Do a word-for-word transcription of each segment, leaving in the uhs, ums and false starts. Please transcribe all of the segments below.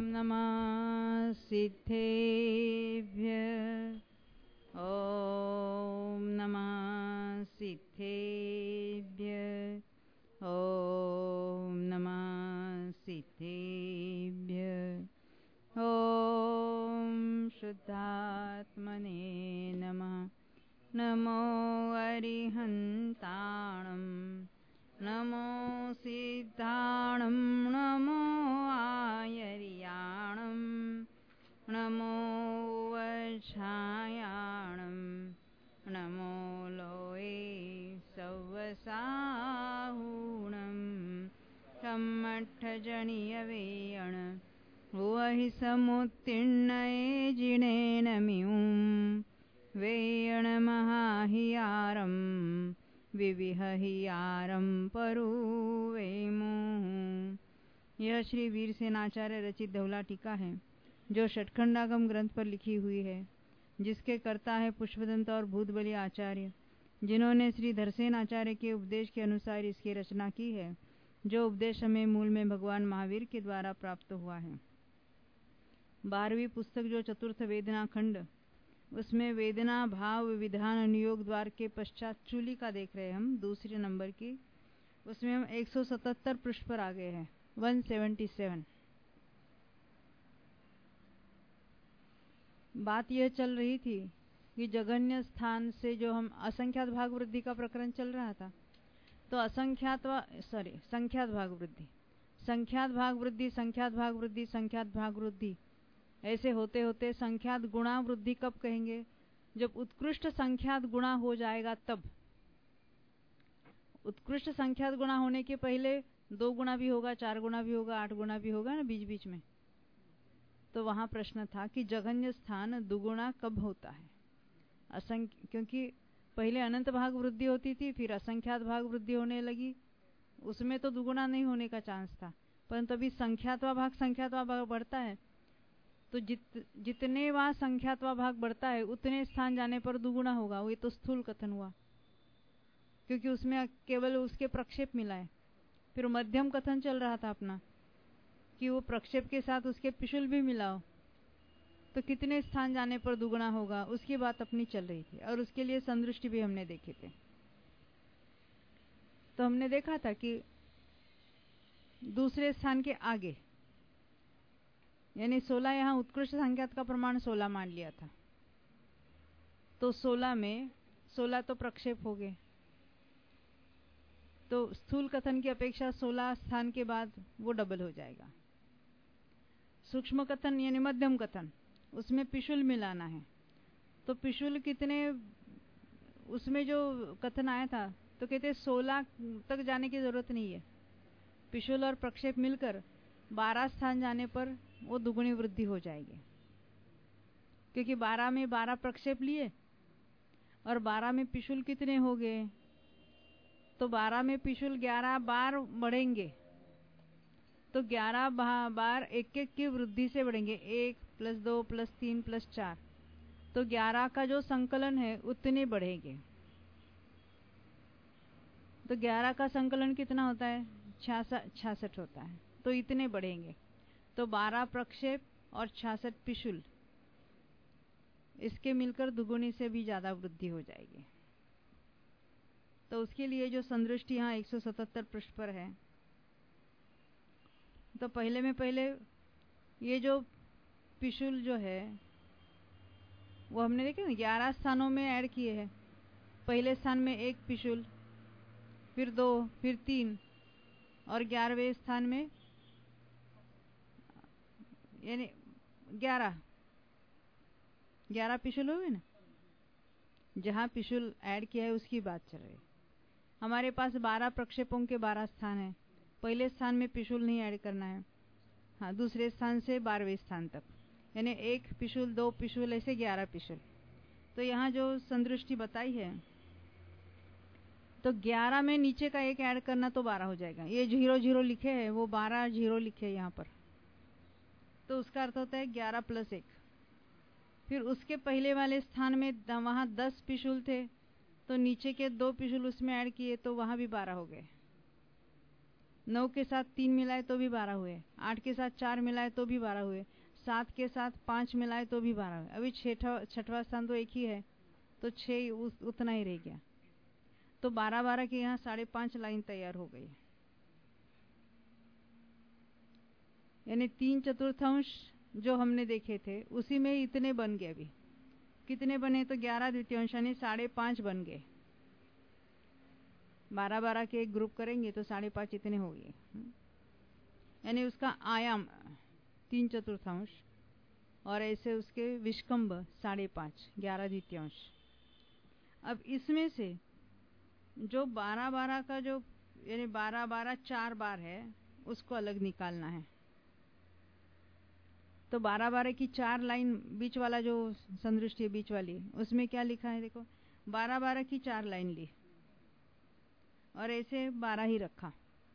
नमः सिद्धेभ्यः। ॐ नमः सिद्धेभ्यः। ॐ नमः सिद्धेभ्यः। ॐ शुद्धात्मने नमः। नमो अरिहन्ताणं नमो सिद्धाणं नमो आयर्याणं नमो वज्रायाणं नमो लोये सवसाहुणं कम्मठजनियवेयण वहि समुत्तीर्णये जिनेन मिउं वेयणमहाहियारं विविहहियारं परुवेमु। यह श्री वीरसेनाचार्य रचित धौला टीका है जो षटखंडागम ग्रंथ पर लिखी हुई है, जिसके कर्ता है पुष्पदंत और भूतबली आचार्य, जिन्होंने श्री धरसेन आचार्य के उपदेश के अनुसार इसकी रचना की है, जो उपदेश हमें मूल में भगवान महावीर के द्वारा प्राप्त हुआ है। बारहवीं पुस्तक जो चतुर्थ वेदना खंड, उसमें वेदना भाव विधान अनुयोग द्वार के पश्चात चूली का देख रहे हैं हम, दूसरे नंबर की। उसमें हम एक सौ सतहत्तर पृष्ठ पर आ गए हैं, एक सौ सतहत्तर। बात यह चल रही थी कि जघन्य स्थान से जो हम असंख्यात भाग वृद्धि का प्रकरण चल रहा था, तो असंख्यात सॉरी संख्यात भाग वृद्धि संख्यात भाग वृद्धि संख्यात भाग वृद्धि संख्यात भाग वृद्धि ऐसे होते होते संख्यात गुणा वृद्धि कब कहेंगे? जब उत्कृष्ट संख्यात गुणा हो जाएगा तब। उत्कृष्ट संख्यात गुणा होने के पहले दो गुणा भी होगा, चार गुणा भी होगा, आठ गुणा भी होगा ना बीच बीच में। तो वहां प्रश्न था कि जघन्य स्थान दुगुणा कब होता है? असंख्य, क्योंकि पहले अनंत भाग वृद्धि होती थी, फिर असंख्यात भाग वृद्धि होने लगी, उसमें तो दुगुणा नहीं होने का चांस था, परंतु अभी संख्यातवा भाग संख्यातवा भाग बढ़ता है, तो जित जितने वहां संख्यातवा भाग बढ़ता है उतने स्थान जाने पर दुगुना होगा। वो तो स्थूल कथन हुआ, क्योंकि उसमें केवल उसके प्रक्षेप मिला है। फिर मध्यम कथन चल रहा था अपना कि वो प्रक्षेप के साथ उसके पिशुल भी मिलाओ, तो कितने स्थान जाने पर दुगुना होगा, उसकी बात अपनी चल रही थी। और उसके लिए संदृष्टि भी हमने देखे थे। तो हमने देखा था कि दूसरे स्थान के आगे यानी सोलह, यहां उत्कृष्ट संख्यात का प्रमाण सोलह मान लिया था, तो सोलह में सोलह तो प्रक्षेप हो गए, तो स्थूल कथन की अपेक्षा सोलह स्थान के बाद वो डबल हो जाएगा। सूक्ष्म कथन यानी मध्यम कथन, उसमें पिशुल मिलाना है, तो पिशुल कितने, उसमें जो कथन आया था तो कहते सोलह तक जाने की जरूरत नहीं है, पिशुल और प्रक्षेप मिलकर बारह स्थान जाने पर वो दुगुनी वृद्धि हो जाएगी, क्योंकि बारह में बारह प्रक्षेप लिए और बारह में पिशुल कितने हो गए, तो बारह में पिशुल ग्यारह बार बढ़ेंगे, तो ग्यारह बार एक एक की वृद्धि से बढ़ेंगे, एक प्लस दो प्लस तीन प्लस चार, तो ग्यारह का जो संकलन है उतने बढ़ेंगे। तो ग्यारह का संकलन कितना होता है? छियासठ छियासठ होता है, तो इतने बढ़ेंगे। तो बारह प्रक्षेप और छियासठ पिशुल, इसके मिलकर दुगुनी से भी ज्यादा वृद्धि हो जाएगी। तो उसके लिए जो संदृष्टि यहाँ एक सौ सतहत्तर पृष्ठ पर है, तो पहले में पहले ये जो पिशुल जो है वो हमने देखे ना, ग्यारह स्थानों में ऐड किए हैं। पहले स्थान में एक पिशुल, फिर दो, फिर तीन, और ग्यारहवें स्थान में यानी ग्यारह ग्यारह पिशुल हुए ना। जहां पिशुल ऐड किया है उसकी बात चल रही है। हमारे पास बारह प्रक्षेपों के बारह स्थान है, पहले स्थान में पिशुल नहीं ऐड करना है, हाँ, दूसरे स्थान से बारहवें स्थान तक, यानी एक पिशुल, दो पिशुल, ऐसे ग्यारह पिशुल। तो यहाँ जो संदृष्टि बताई है, तो ग्यारह में नीचे का एक ऐड करना तो बारह हो जाएगा। ये जीरो जीरो लिखे हैं, वो बारह जीरो लिखे हैं यहाँ पर, तो उसका अर्थ होता है ग्यारह प्लस एक। फिर उसके पहले वाले स्थान में वहां दस पिशुल थे, तो नीचे के दो पिशुल उसमें ऐड किए, तो वहां भी बारह हो गए। नौ के साथ तीन मिलाए तो भी बारह हुए, आठ के साथ चार मिलाए तो भी बारह हुए, सात के साथ पाँच मिलाए तो भी बारह हुए। अभी छठा छठवां स्थान तो एक ही है, तो छः उतना ही रह गया। तो बारह बारह के यहाँ साढ़े पाँच लाइन तैयार हो गई, यानी तीन चतुर्थांश जो हमने देखे थे उसी में इतने बन गए। अभी कितने बने? तो ग्यारह द्वितीयांश यानी साढ़े पाँच बन गए। बारह बारह के एक ग्रुप करेंगे तो साढ़े पाँच इतने हो गए, यानी उसका आयाम तीन चतुर्थांश और ऐसे उसके विष्कंभ साढ़े पाँच, ग्यारह द्वितीयांश। अब इसमें से जो बारह बारह का जो यानी बारह बारह चार बार है उसको अलग निकालना है। तो बारह बारह की चार लाइन बीच वाला जो संदृष्टि है बीच वाली, उसमें क्या लिखा है देखो, बारह बारह की चार लाइन ली और ऐसे बारह ही रखा।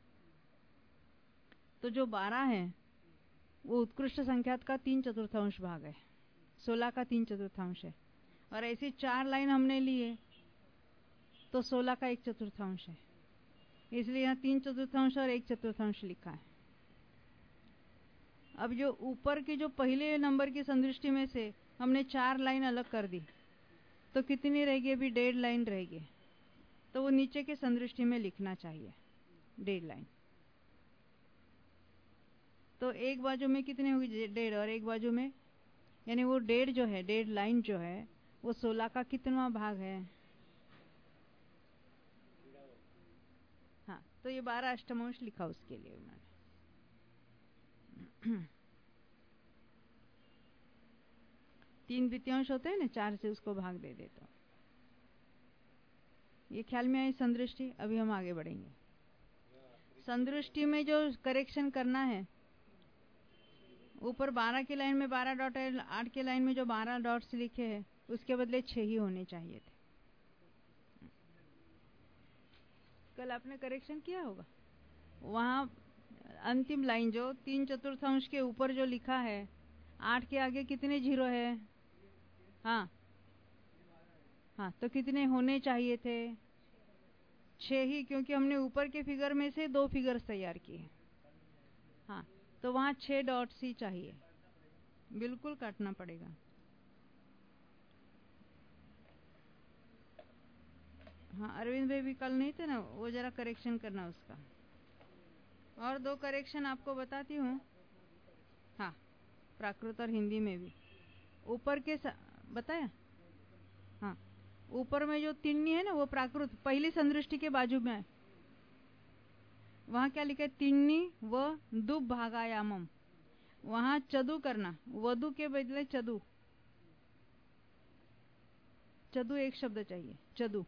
तो जो बारह है वो उत्कृष्ट संख्यात का तीन चतुर्थांश भाग है, सोलह का तीन चतुर्थांश है। और ऐसी चार लाइन हमने लिए तो सोलह का एक चतुर्थांश है, इसलिए यहाँ तीन चतुर्थांश और एक चतुर्थांश लिखा है। अब जो ऊपर की जो पहले नंबर की संदृष्टि में से हमने चार लाइन अलग कर दी तो कितनी रहेगी? अभी डेढ़ लाइन रहेगी, तो वो नीचे के संदृष्टि में लिखना चाहिए डेढ़ लाइन। तो एक बाजू में कितनी होगी? डेढ़, और एक बाजू में यानी वो डेढ़ जो है, डेढ़ लाइन जो है वो सोलह का कितनवां भाग है? हाँ, तो ये बारह अष्टमांश लिखा उसके लिए उन्होंने। तीन द्वितीयांश होते हैं ना, चार से उसको भाग दे दे तो ये ख्याल में आई संदृष्टि। अभी हम आगे बढ़ेंगे। संदृष्टि में जो करेक्शन करना है, ऊपर बारह की लाइन में बारह डॉट है, आठ की लाइन में जो बारह डॉट्स लिखे हैं उसके बदले छह ही होने चाहिए थे। कल आपने करेक्शन किया होगा। वहां अंतिम लाइन जो तीन चतुर्थांश के ऊपर जो लिखा है, आठ के आगे कितने जीरो है? हाँ हाँ, तो कितने होने चाहिए थे? छह ही, क्योंकि हमने ऊपर के फिगर में से दो फिगर्स तैयार किए। हाँ, तो वहां छह डॉट्स ही चाहिए, बिल्कुल काटना पड़ेगा। हाँ, अरविंद भाई भी कल नहीं थे ना, वो जरा करेक्शन करना उसका। और दो करेक्शन आपको बताती हूँ। हाँ, प्राकृत और हिंदी में भी ऊपर के बताया। हाँ, ऊपर में जो तिन्नी है ना वो प्राकृत पहली संदृष्टि के बाजू में है। वहां क्या लिखा है? तिन्नी व दुब भागायामम। वहां चदु करना, वधु के बदले चदु, चदु एक शब्द चाहिए, चदु।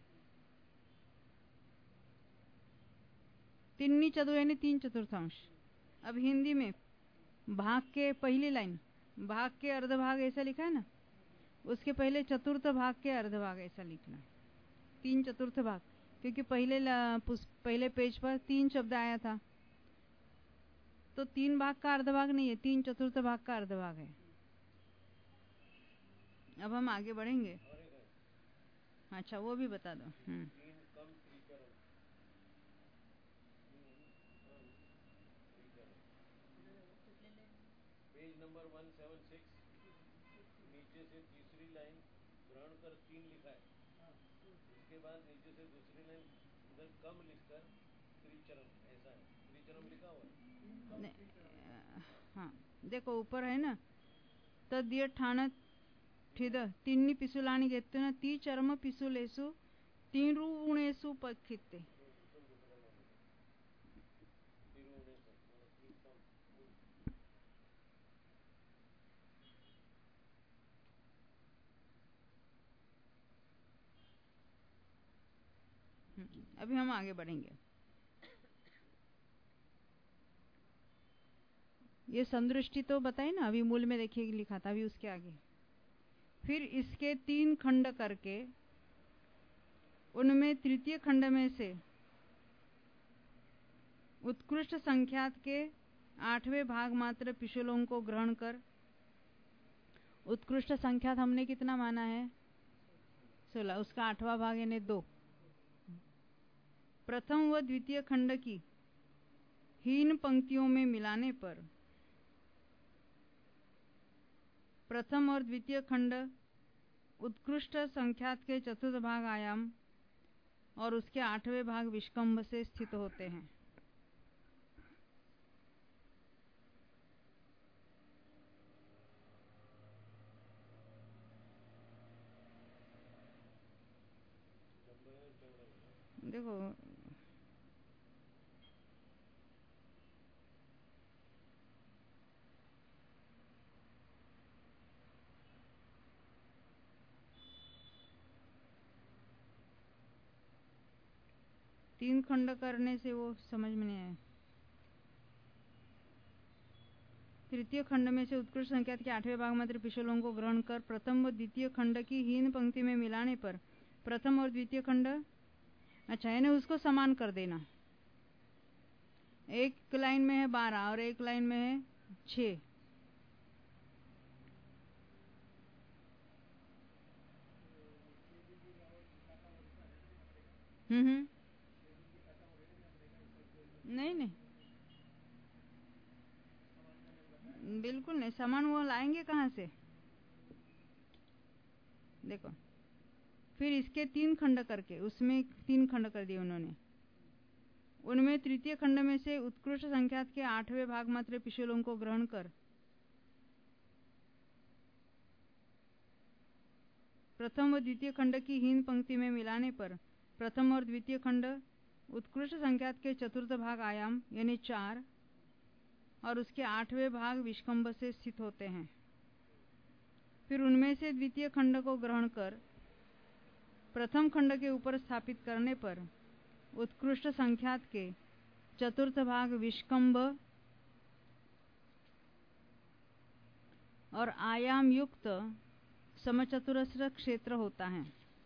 तिन्नी चदु यानी तीन चतुर्थांश। अब हिंदी में भाग के पहली लाइन, भाग के अर्धभाग ऐसा लिखा है ना, उसके पहले चतुर्थ भाग के अर्धभाग ऐसा लिखना, तीन चतुर्थ भाग, क्योंकि पहले पहले पेज पर तीन शब्द आया था, तो तीन भाग का अर्धभाग नहीं है, तीन चतुर्थ भाग का अर्धभाग है। अब हम आगे बढ़ेंगे। अच्छा, वो भी बता दो। हम्म पेज नंबर एक सौ छिहत्तर, नीचे से तीसरी लाइन ग्रहण कर तीन लिखा है, उसके बाद नीचे से दूसरी लाइन उधर कम लिखकर त्रिचरम, ऐसा है, त्रिचरम लिखा हुआ है। हाँ देखो ऊपर है ना, तद्य ठाण ठिद तिन्नी पिसुलानी घेते ना, ती चरम पिसुलेसु तीन ऋणेसु पखिते। अभी हम आगे बढ़ेंगे। ये संदृष्टि तो बताई ना, अभी मूल में देखिए लिखा था, अभी उसके आगे फिर इसके तीन खंड करके उनमें तृतीय खंड में से उत्कृष्ट संख्यात के आठवें भाग मात्र पिशुलों को ग्रहण कर, उत्कृष्ट संख्यात हमने कितना माना है? सोलह, उसका आठवां भाग यानी दो। प्रथम व द्वितीय खंड की हीन पंक्तियों में मिलाने पर प्रथम और द्वितीय खंड उत्कृष्ट संख्यात के चतुर्थ भाग आयाम और उसके आठवें भाग विष्कंभ से स्थित होते हैं। देखो तीन खंड करने से वो समझ में नहीं आया। तृतीय खंड में से उत्कृष्ट संख्यात के आठवें भाग मात्र पिछलों को ग्रहण कर प्रथम व द्वितीय खंड की हीन पंक्ति में मिलाने पर प्रथम और द्वितीय खंड, अच्छा यानी उसको समान कर देना। एक लाइन में है बारह और एक लाइन में है छह। हम्म हम्म नहीं नहीं बिल्कुल नहीं, समान वो लाएंगे कहाँ से? देखो फिर इसके तीन खंड करके उसमें तीन खंड कर दिए उन्होंने। उनमें तृतीय खंड में से उत्कृष्ट संख्यात के आठवें भाग मात्र पिछलों को ग्रहण कर प्रथम व द्वितीय खंड की हीन पंक्ति में मिलाने पर प्रथम और द्वितीय खंड उत्कृष्ट संख्यात के चतुर्थ भाग आयाम यानी चार और उसके आठवें भाग विष्कंभ से स्थित होते हैं। फिर उनमें से द्वितीय खंड को ग्रहण कर प्रथम खंड के ऊपर स्थापित करने पर उत्कृष्ट संख्यात के चतुर्थ भाग विष्कंभ और आयाम युक्त समचतुरस्र क्षेत्र होता है।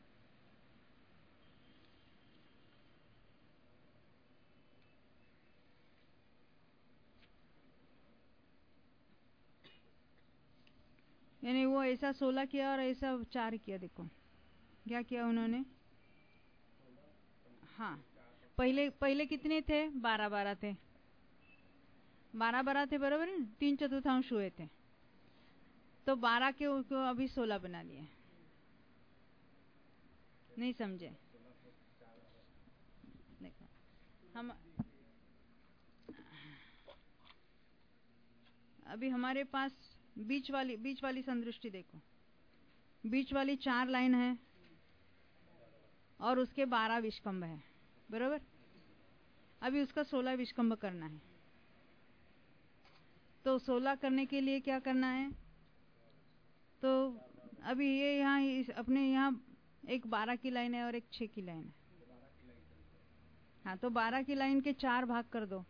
यानी वो ऐसा सोलह किया और ऐसा चार किया। देखो क्या किया उन्होंने। हाँ पहले पहले कितने थे? बारह बारह थे, बारह बारह थे बराबर है, तीन चतुर्थांश हुए थे। तो बारह के उसको अभी सोलह बना दिए। नहीं समझे? देखो हम अभी हमारे पास बीच वाली बीच वाली संदृष्टि देखो, बीच वाली चार लाइन है और उसके बारह विष्कंभ है बराबर। अभी उसका सोलह विष्कंभ करना है। तो सोलह करने के लिए क्या करना है? तो अभी ये यहाँ अपने यहाँ एक बारह की लाइन है और एक छह की लाइन है। हाँ तो बारह की लाइन के चार भाग कर दो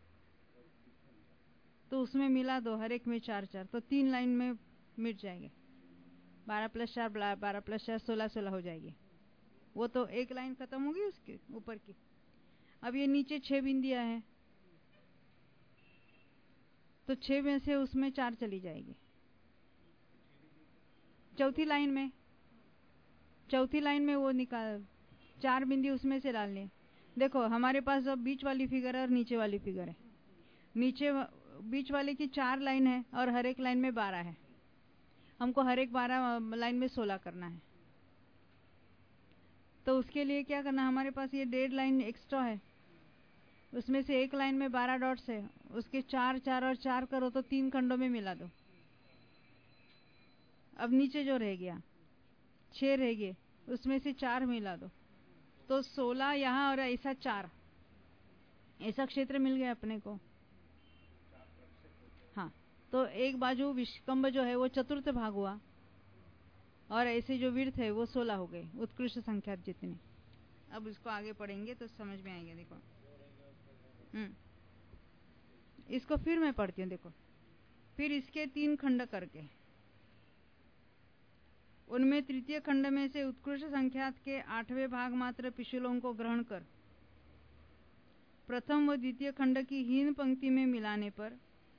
तो उसमें मिला दो, हर एक में चार चार, तो तीन लाइन में मिट जाएंगे। बारह प्लस चार बारह प्लस चार सोलह सोलह हो जाएगी। वो तो एक लाइन खत्म होगी उसके ऊपर की। अब ये नीचे छह बिंदियां हैं तो छह में से उसमें चार चली जाएगी। चौथी लाइन में चौथी लाइन में वो निकाल चार बिंदी उसमें से डालने। देखो हमारे पास अब बीच वाली फिगर है और नीचे वाली फिगर है। नीचे बीच वाले की चार लाइन है और हर एक लाइन में बारह है। हमको हर एक बारह लाइन में सोलह करना है। तो उसके लिए क्या करना, हमारे पास ये डेढ़ लाइन एक्स्ट्रा है, उसमें से एक लाइन में बारह डॉट्स है, उसके चार चार और चार करो तो तीन खंडों में मिला दो। अब नीचे जो रह गया छह रह गए, उसमें से चार मिला दो तो सोलह यहाँ और ऐसा चार, ऐसा क्षेत्र मिल गया अपने को। हाँ तो एक बाजू विष्कंभ जो है वो चतुर्थ भाग हुआ और ऐसे जो विर्थ है वो सोलह हो गए, उत्कृष्ट संख्या जितने। अब इसको आगे पढ़ेंगे तो समझ में आएगा। देखो हम्म इसको फिर मैं पढ़ती हूँ। देखो फिर इसके तीन खंड करके उनमें तृतीय खंड में से उत्कृष्ट संख्यात के आठवें भाग मात्र पिछलों को ग्रहण कर प्रथम व द्वितीय खंड की हीन पंक्ति में मिलाने पर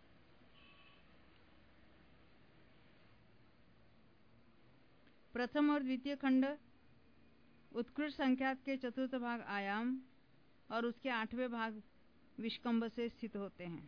प्रथम और द्वितीय खंड उत्कृष्ट संख्यात के चतुर्थ भाग आयाम और उसके आठवें भाग विष्कंभ से स्थित होते हैं।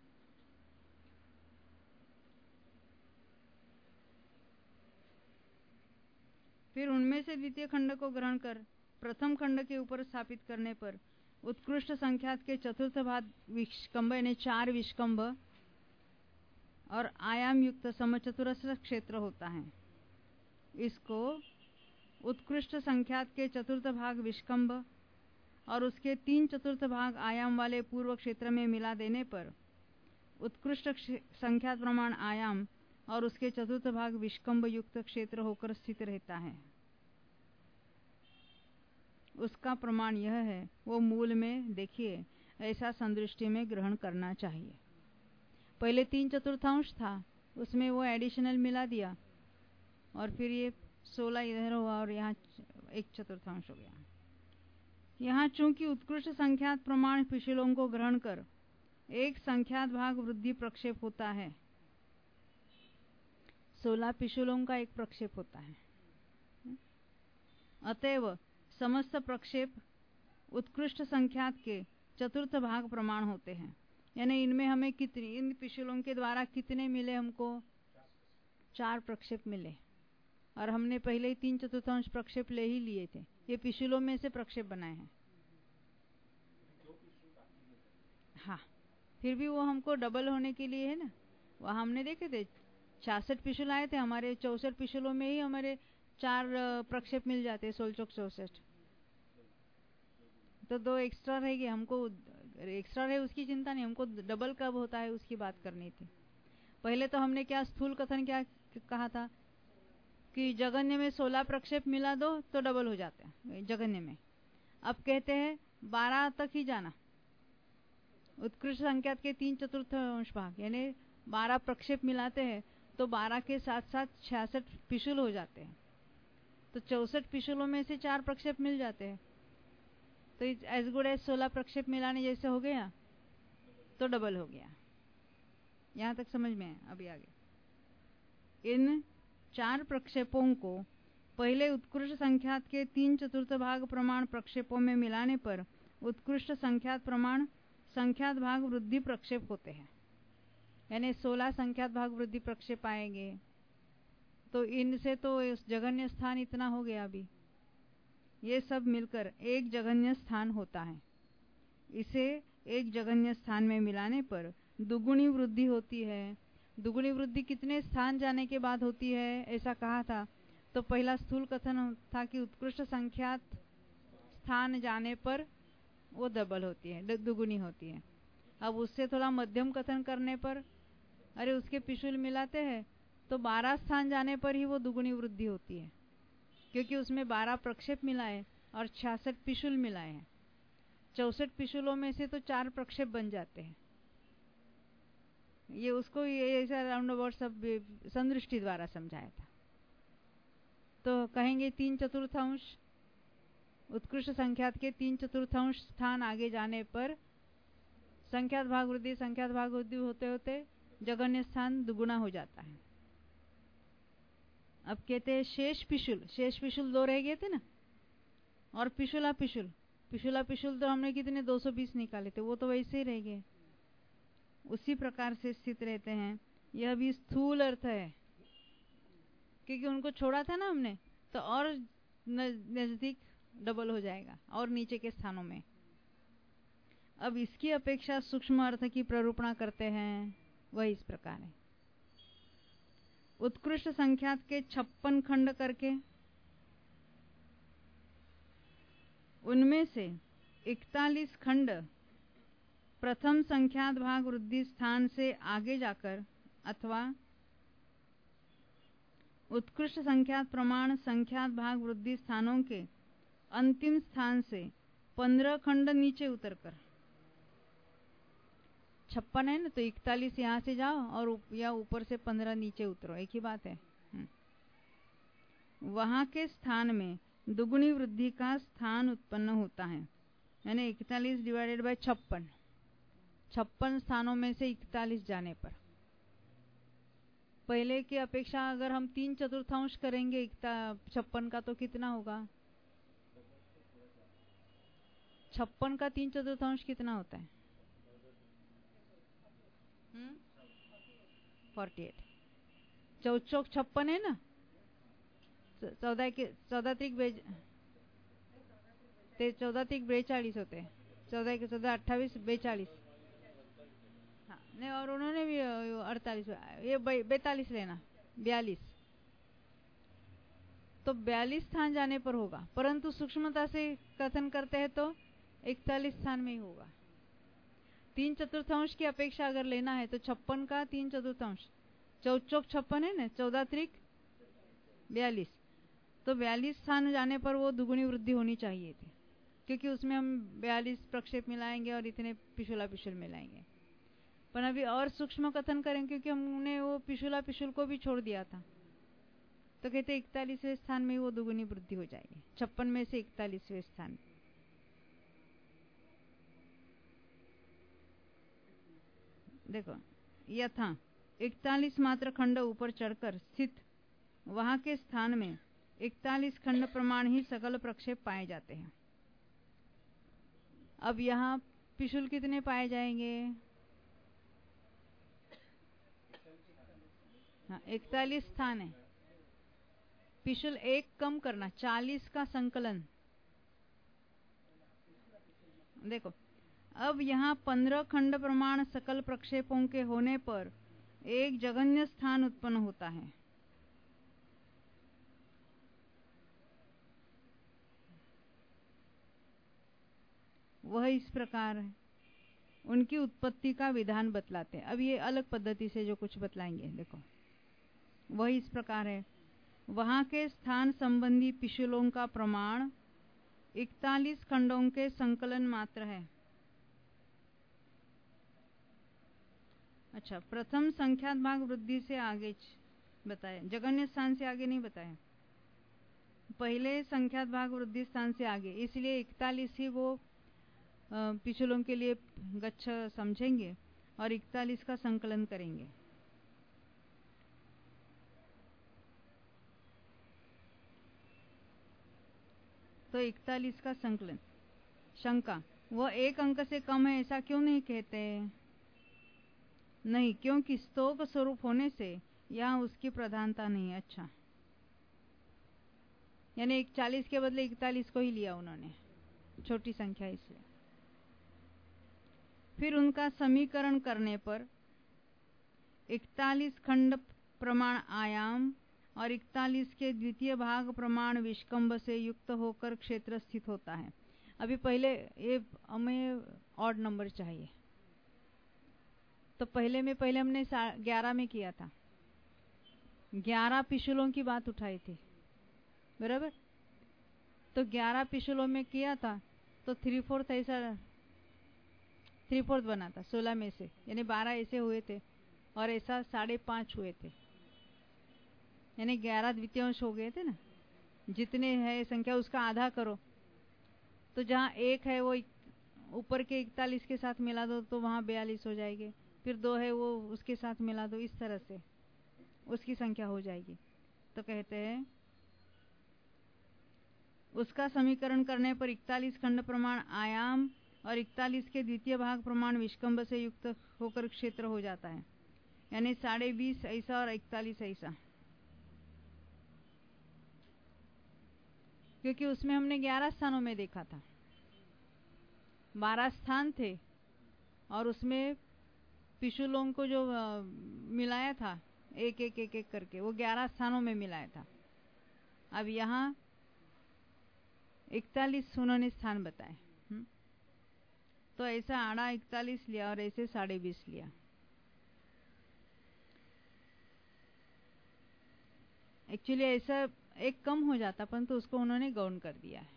फिर उनमें से द्वितीय खंड को ग्रहण कर प्रथम खंड के ऊपर स्थापित करने पर उत्कृष्ट संख्यात के चतुर्थ भाग विष्कंभ यानी चार विष्कंभ और आयाम युक्त समचतुरस्र क्षेत्र होता है। इसको उत्कृष्ट संख्यात के चतुर्थ भाग विष्कंभ और उसके तीन चतुर्थ भाग आयाम वाले पूर्व क्षेत्र में मिला देने पर उत्कृष्ट संख्यात प्रमाण आयाम और उसके चतुर्थ भाग विष्कंभ युक्त क्षेत्र होकर स्थित रहता है। उसका प्रमाण यह है, वो मूल में देखिए ऐसा संदृष्टि में ग्रहण करना चाहिए। पहले तीन चतुर्थांश था, उसमें वो एडिशनल मिला दिया और फिर ये सोलह इधर हुआ और यहाँ एक चतुर्थांश हो गया। यहाँ चूंकि उत्कृष्ट संख्यात प्रमाण पिछलों को ग्रहण कर एक संख्यात भाग वृद्धि प्रक्षेप होता है, सोलह पिछलों का एक प्रक्षेप होता है, अतएव समस्त प्रक्षेप उत्कृष्ट संख्यात के चतुर्थ भाग प्रमाण होते हैं। यानी इनमें हमें कितनी, इन पिछलों के द्वारा कितने मिले, हमको चार प्रक्षेप मिले और हमने पहले ही तीन चतुर्थांश प्रक्षेप ले ही लिए थे। ये पिछलों में से प्रक्षेप बनाए हैं। हाँ, फिर भी वो हमको डबल होने के लिए है ना, वह हमने देखे थे छियासठ पिछल आए थे हमारे, चौसठ पिछलों में ही हमारे चार प्रक्षेप मिल जाते हैं, सोलह चौक चौसठ, तो दो एक्स्ट्रा रहेगी। हमको एक्स्ट्रा रहे उसकी चिंता नहीं, हमको डबल कब होता है उसकी बात करनी थी। पहले तो हमने क्या स्थूल कथन क्या कहा था कि जगन्य में सोलह प्रक्षेप मिला दो तो डबल हो जाते हैं जगन्य में। अब कहते हैं बारह तक ही जाना, उत्कृष्ट संख्यात के तीन चतुर्थांश भाग यानी बारह प्रक्षेप मिलाते हैं तो बारह के साथ साथ छियासठ पिछुल हो जाते हैं, तो चौसठ पिछुलों में से चार प्रक्षेप मिल जाते हैं, तो एज गुड एज सोलह प्रक्षेप मिलाने जैसे हो गया तो डबल हो गया। यहां तक समझ में है? अभी आगे इन चार प्रक्षेपों को पहले उत्कृष्ट संख्यात के तीन चतुर्थ भाग प्रमाण प्रक्षेपों में मिलाने पर उत्कृष्ट संख्यात प्रमाण संख्यात भाग वृद्धि प्रक्षेप होते हैं। यानी सोलह संख्यात भाग वृद्धि प्रक्षेप आएंगे, तो इनसे तो जगन्य स्थान इतना हो गया। अभी ये सब मिलकर एक जगन्य स्थान होता है। इसे एक जगन्य स्थान में मिलाने पर दुगुनी वृद्धि होती है। दुगुनी वृद्धि कितने स्थान जाने के बाद होती है ऐसा कहा था? तो पहला स्थूल कथन था कि उत्कृष्ट संख्यात स्थान जाने पर वो डबल होती है, दुगुनी होती है। अब उससे थोड़ा मध्यम कथन करने पर, अरे उसके पिछुल मिलाते हैं तो बारह स्थान जाने पर ही वो दुगुनी वृद्धि होती है, क्योंकि उसमें बारह प्रक्षेप मिलाए और छियासठ पिछुल मिलाए हैं। चौसठ पिछुलों में से तो चार प्रक्षेप बन जाते हैं। ये उसको ये ऐसा राउंड अबाउट सब संदृष्टि द्वारा समझाया था। तो कहेंगे तीन चतुर्थांश उत्कृष्ट संख्यात के तीन चतुर्थांश स्थान आगे जाने पर संख्यात भाग वृद्धि संख्यात भाग वृद्धि होते होते जगन्य स्थान दुगुना हो जाता है। अब कहते हैं शेष पिशुल, शेष पिशुल दो रह गए थे ना, और पिशुला पिशुल, पिशुला पिशुल तो हमने कितने दो सौ बीस निकाले थे, वो तो वैसे ही रह गए, उसी प्रकार से स्थित रहते हैं। यह भी स्थूल अर्थ है, क्योंकि उनको छोड़ा था ना हमने, तो और नजदीक डबल हो जाएगा और नीचे के स्थानों में। अब इसकी अपेक्षा सूक्ष्म अर्थ की प्ररूपणा करते हैं, वह इस प्रकार है। उत्कृष्ट संख्यात के छप्पन खंड करके उनमें से इकतालीस खंड प्रथम संख्यात भाग वृद्धि स्थान से आगे जाकर अथवा उत्कृष्ट संख्यात प्रमाण संख्यात भाग वृद्धि स्थानों के अंतिम स्थान से पंद्रह खंड नीचे उतरकर, छप्पन है ना, तो इकतालीस यहाँ से जाओ और या ऊपर से पंद्रह नीचे उतरो, एक ही बात है। वहां के स्थान में दुगुनी वृद्धि का स्थान उत्पन्न होता है। यानी इकतालीस डिवाइडेड बाय छप्पन, छप्पन स्थानों में से इकतालीस जाने पर पहले की अपेक्षा अगर हम तीन चतुर्थांश करेंगे छप्पन का तो कितना होगा? छप्पन का तीन चतुर्थांश कितना होता है? फोर्टी एट चौदह चौक छप्पन है ना, चौदह के चौदह त्रिक बेच ते चौदह त्रिक बेचालीस होते हैं, चौदह के चौदह अट्ठाईस बेचालीस। हाँ नहीं, और उन्होंने भी अड़तालीस, ये बैतालीस लेना, बयालीस। तो बयालीस स्थान जाने पर होगा, परंतु सूक्ष्मता से कथन करते हैं तो इकतालीस स्थान में ही होगा। तीन चतुर्थांश की अपेक्षा अगर लेना है तो छप्पन का तीन चतुर्थांश, चौदह चौक छप्पन है ना, चौदह त्रिक बयालीस, तो बयालीस स्थान जाने पर वो दुगुनी वृद्धि होनी चाहिए थी, क्योंकि उसमें हम बयालीस प्रक्षेप मिलाएंगे और इतने पिशुला पिशुल मिलाएंगे। पर अभी और सूक्ष्म कथन करें, क्योंकि हमने वो पिशुला पिशुल को भी छोड़ दिया था, तो कहते इकतालीसवें स्थान में वो दुगुनी वृद्धि हो जाएगी, छप्पन में से इकतालीसवें स्थान। देखो यथा इकतालीस मात्र खंड ऊपर चढ़कर स्थित वहां के स्थान में इकतालीस खंड प्रमाण ही सकल प्रक्षेप पाए जाते हैं। अब यहाँ पिशुल कितने पाए जाएंगे? हाँ, इकतालीस स्थान है, पिशुल एक कम करना, चालीस का संकलन। देखो अब यहाँ पंद्रह खंड प्रमाण सकल प्रक्षेपों के होने पर एक जघन्य स्थान उत्पन्न होता है। वह इस प्रकार है, उनकी उत्पत्ति का विधान बतलाते हैं। अब ये अलग पद्धति से जो कुछ बतलाएंगे, देखो वह इस प्रकार है। वहां के स्थान संबंधी पिशुलों का प्रमाण इकतालीस खंडों के संकलन मात्र है। अच्छा, प्रथम संख्यात भाग वृद्धि से आगे बताया, जघन्य स्थान से आगे नहीं बताया, पहले संख्यात भाग वृद्धि स्थान से आगे, इसलिए इकतालीस ही वो पिछुलों के लिए गच्छ समझेंगे और इकतालीस का संकलन करेंगे। तो इकतालीस का संकलन, शंका, वह एक अंक से कम है ऐसा क्यों नहीं कहते? नहीं, क्योंकि स्तोक स्वरूप होने से यहाँ उसकी प्रधानता नहीं। अच्छा, यानी एक चालीस के बदले इकतालीस को ही लिया उन्होंने, छोटी संख्या इसलिए। फिर उनका समीकरण करने पर इकतालीस खंड प्रमाण आयाम और इकतालीस के द्वितीय भाग प्रमाण विष्कंभ से युक्त होकर क्षेत्र स्थित होता है। अभी पहले ये हमें ऑड नंबर चाहिए, तो पहले में पहले हमने ग्यारह में किया था, ग्यारह पिशुलों की बात उठाई थी, बराबर। तो ग्यारह पिशुलों में किया था तो थ्री फोर्थ ऐसा थ्री फोर्थ बना था सोलह में से, यानी बारह ऐसे हुए थे और ऐसा साढ़े पांच हुए थे, यानी ग्यारह द्वितीयांश हो गए थे ना। जितने है संख्या उसका आधा करो, तो जहाँ एक है वो ऊपर के इकतालीस के साथ मिला दो तो वहाँ बयालीस हो जाएगी, फिर दो है वो उसके साथ मिला दो, इस तरह से उसकी संख्या हो जाएगी। तो कहते हैं उसका समीकरण करने पर इकतालीस खंड प्रमाण आयाम और इकतालीस के द्वितीय भाग प्रमाण विष्कंभ से युक्त होकर क्षेत्र हो जाता है, यानी साढ़े बीस ऐसा और इकतालीस ऐसा, क्योंकि उसमें हमने ग्यारह स्थानों में देखा था, बारह स्थान थे और उसमें पिशुलों को जो मिलाया था एक एक एक एक करके, वो ग्यारह स्थानों में मिलाया था। अब यहाँ इकतालीस उन्होंने स्थान बताए, तो ऐसा आड़ा इकतालीस लिया और ऐसे साढ़े बीस लिया। एक्चुअली ऐसा एक कम हो जाता, परंतु उसको उन्होंने गौण कर दिया है।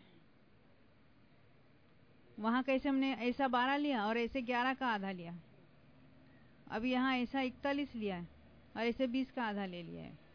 वहां कैसे हमने ऐसा बारह लिया और ऐसे ग्यारह का आधा लिया, अब यहाँ ऐसा इकतालीस लिया है और ऐसे बीस का आधा ले लिया है,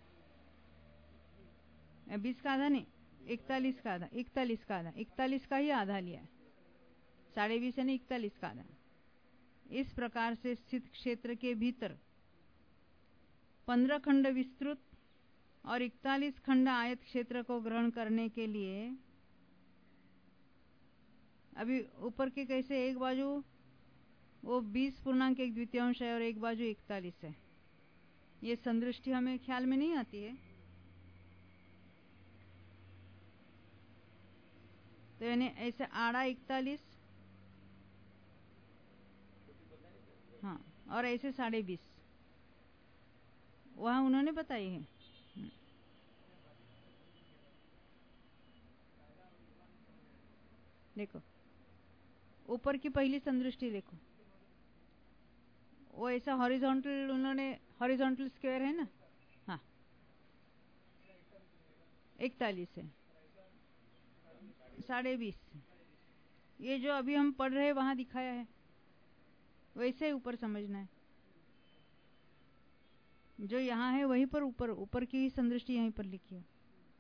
बीस का आधा नहीं, इकतालीस का आधा, इकतालीस का आधा, इकतालीस का ही आधा लिया है, साढ़े बीस यानी इकतालीस का आधा। इस प्रकार से स्थित क्षेत्र के भीतर पंद्रह खंड विस्तृत और इकतालीस खंड आयत क्षेत्र को ग्रहण करने के लिए, अभी ऊपर के कैसे एक बाजू वो बीस पूर्णांक एक द्वितीयांश है और एक बाजू इकतालीस है। ये संदृष्टि हमें ख्याल में नहीं आती है। तो यानी ऐसे आड़ा इकतालीस, हाँ, और ऐसे साढ़े बीस वहां उन्होंने बताई है। देखो ऊपर की पहली संदृष्टि देखो, वो ऐसा हॉरिजॉन्टल, उन्होंने हॉरिजॉन्टल स्क्वायर है ना, हाँ इकतालीस है, साढ़े बीस। ये जो अभी हम पढ़ रहे हैं वहां दिखाया है, वैसे ऊपर समझना है। जो यहाँ है वहीं पर ऊपर ऊपर की संदृष्टि यहीं पर लिखी है।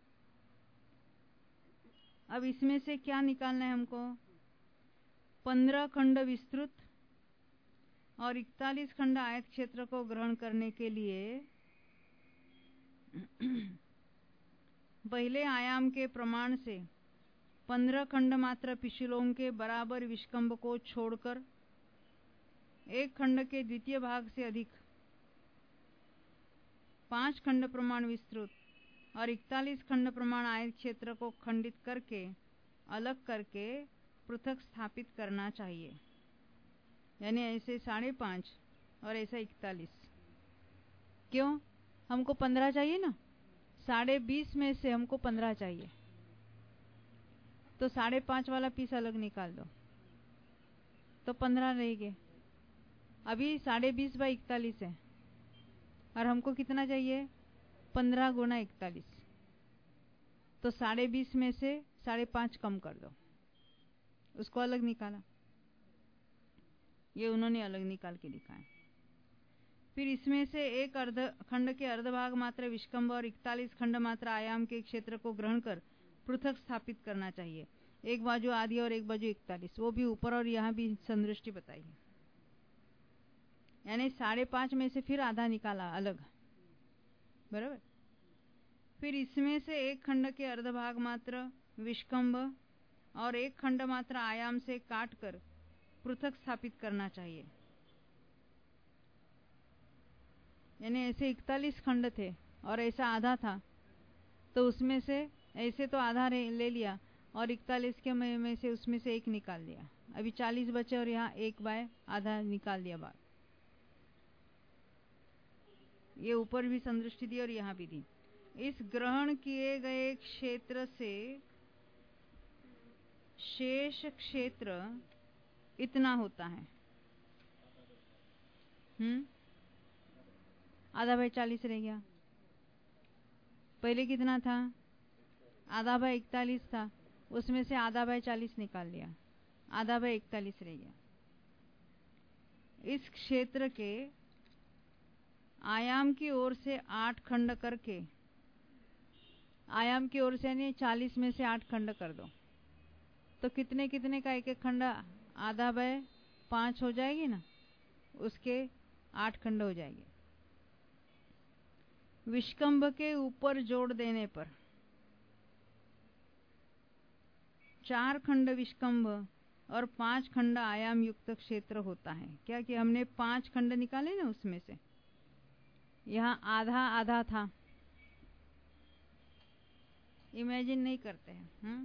अब इसमें से क्या निकालना है हमको? पंद्रह खंड विस्तृत और इकतालीस खंड आयत क्षेत्र को ग्रहण करने के लिए पहले आयाम के प्रमाण से पंद्रह खंड मात्र पिशुलों के बराबर विष्कंभ को छोड़कर एक खंड के द्वितीय भाग से अधिक पांच खंड प्रमाण विस्तृत और इकतालीस खंड प्रमाण आयत क्षेत्र को खंडित करके अलग करके पृथक स्थापित करना चाहिए। यानी ऐसे साढ़े पांच और ऐसा इकतालीस। क्यों? हमको पंद्रह चाहिए ना, साढ़े बीस में से हमको पंद्रह चाहिए, तो साढ़े पांच वाला पीस अलग निकाल दो तो पंद्रह रहेंगे। अभी साढ़े बीस बाई इकतालीस है और हमको कितना चाहिए? पंद्रह गुना इकतालीस। तो साढ़े बीस में से साढ़े पांच कम कर दो, उसको अलग निकाला। ये उन्होंने अलग निकाल के दिखाया। फिर इसमें से एक अर्ध खंड के अर्धभाग मात्र विष्कंभ और इकतालीस खंड मात्र आयाम के क्षेत्र को ग्रहण कर पृथक स्थापित करना चाहिए। एक बाजू आधी और एक बाजू इकतालीस, वो भी ऊपर और यहाँ भी संदृष्टि बताई है। यानी साढ़े पांच में से फिर आधा निकाला अलग, बराबर। फिर इसमें से एक खंड के अर्धभाग मात्र विष्कंभ और एक खंड मात्र आयाम से काट कर पृथक स्थापित करना चाहिए। यानी ऐसे इकतालीस खंड थे और ऐसा आधा था, तो उसमें से ऐसे तो आधा ले लिया और इकतालीस के में से उसमें से एक निकाल दिया। अभी चालीस बचे और यहाँ एक बाय आधा निकाल दिया बाहर। ये ऊपर भी संदृष्टि दी और यहाँ भी दी। इस ग्रहण किए गए क्षेत्र से शेष क्षेत्र इतना होता है। हम्म आधा बाय चालीस रह गया। पहले कितना था? आधा बाय इकतालीस था, उसमें से आधा बाय चालीस निकाल लिया, आधा बाय इकतालीस रह गया। इस क्षेत्र के आयाम की ओर से आठ खंड करके, आयाम की ओर से यानी चालीस में से आठ खंड कर दो, तो कितने कितने का एक एक खंड? आधा बाय पांच हो जाएगी ना, उसके आठ खंड हो जाएंगे। विष्कंभ के ऊपर जोड़ देने पर चार खंड विष्कंभ और पांच खंड आयाम युक्त क्षेत्र होता है। क्या कि हमने पांच खंड निकाले ना, उसमें से यहाँ आधा आधा था, इमेजिन नहीं करते हैं। हम्म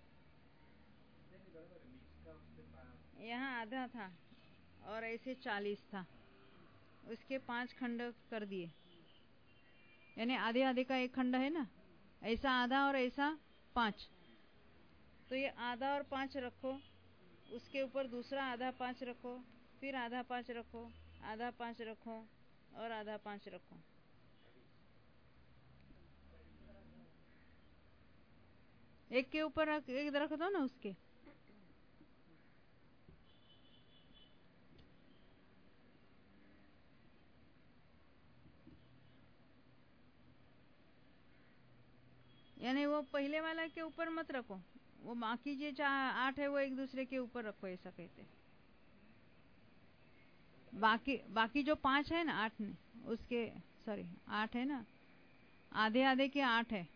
यहाँ आधा था और ऐसे चालीस था, उसके पांच खंड कर दिए। यानी आधे आधे का एक खंड है ना, ऐसा आधा और ऐसा पांच, तो ये आधा और पांच रखो, उसके ऊपर दूसरा आधा पांच रखो, फिर आधा पांच रखो, आधा पांच रखो और आधा पांच रखो। एक के ऊपर एक रख दो ना उसके। यानी वो पहले वाला के ऊपर मत रखो, वो बाकी जो आठ है वो एक दूसरे के ऊपर रखो, ऐसा कहते हैं। बाकी बाकी जो पांच है ना, आठ ने उसके, सॉरी आठ है ना, आधे आधे के आठ है।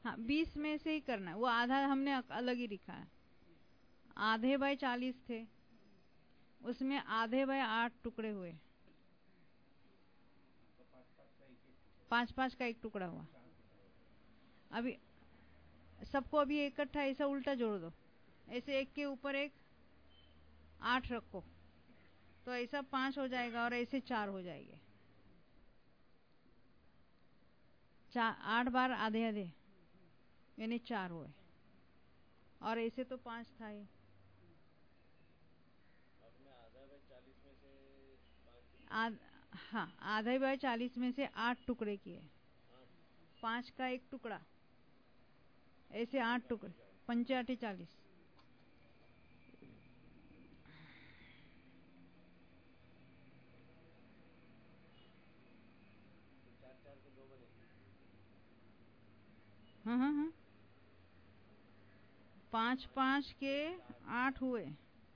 हाँ, बीस में से ही करना है। वो आधा हमने अलग ही लिखा है। आधे बाय चालीस थे, उसमें आधे बाय आठ टुकड़े हुए, पांच पांच का एक टुकड़ा हुआ। अभी सबको अभी इकट्ठा ऐसा उल्टा जोड़ दो, ऐसे एक के ऊपर एक आठ रखो तो ऐसा पांच हो जाएगा और ऐसे चार हो जाएंगे। चार आठ बार आधे आधे यानी चार हुए, और ऐसे तो पांच था ही। आध, हाँ, आधे बाय चालीस में से आठ टुकड़े किए, पांच का एक टुकड़ा, ऐसे आठ टुकड़े, पंचे आठे चालीस। हाँ हाँ हाँ, पांच पांच के आठ हुए।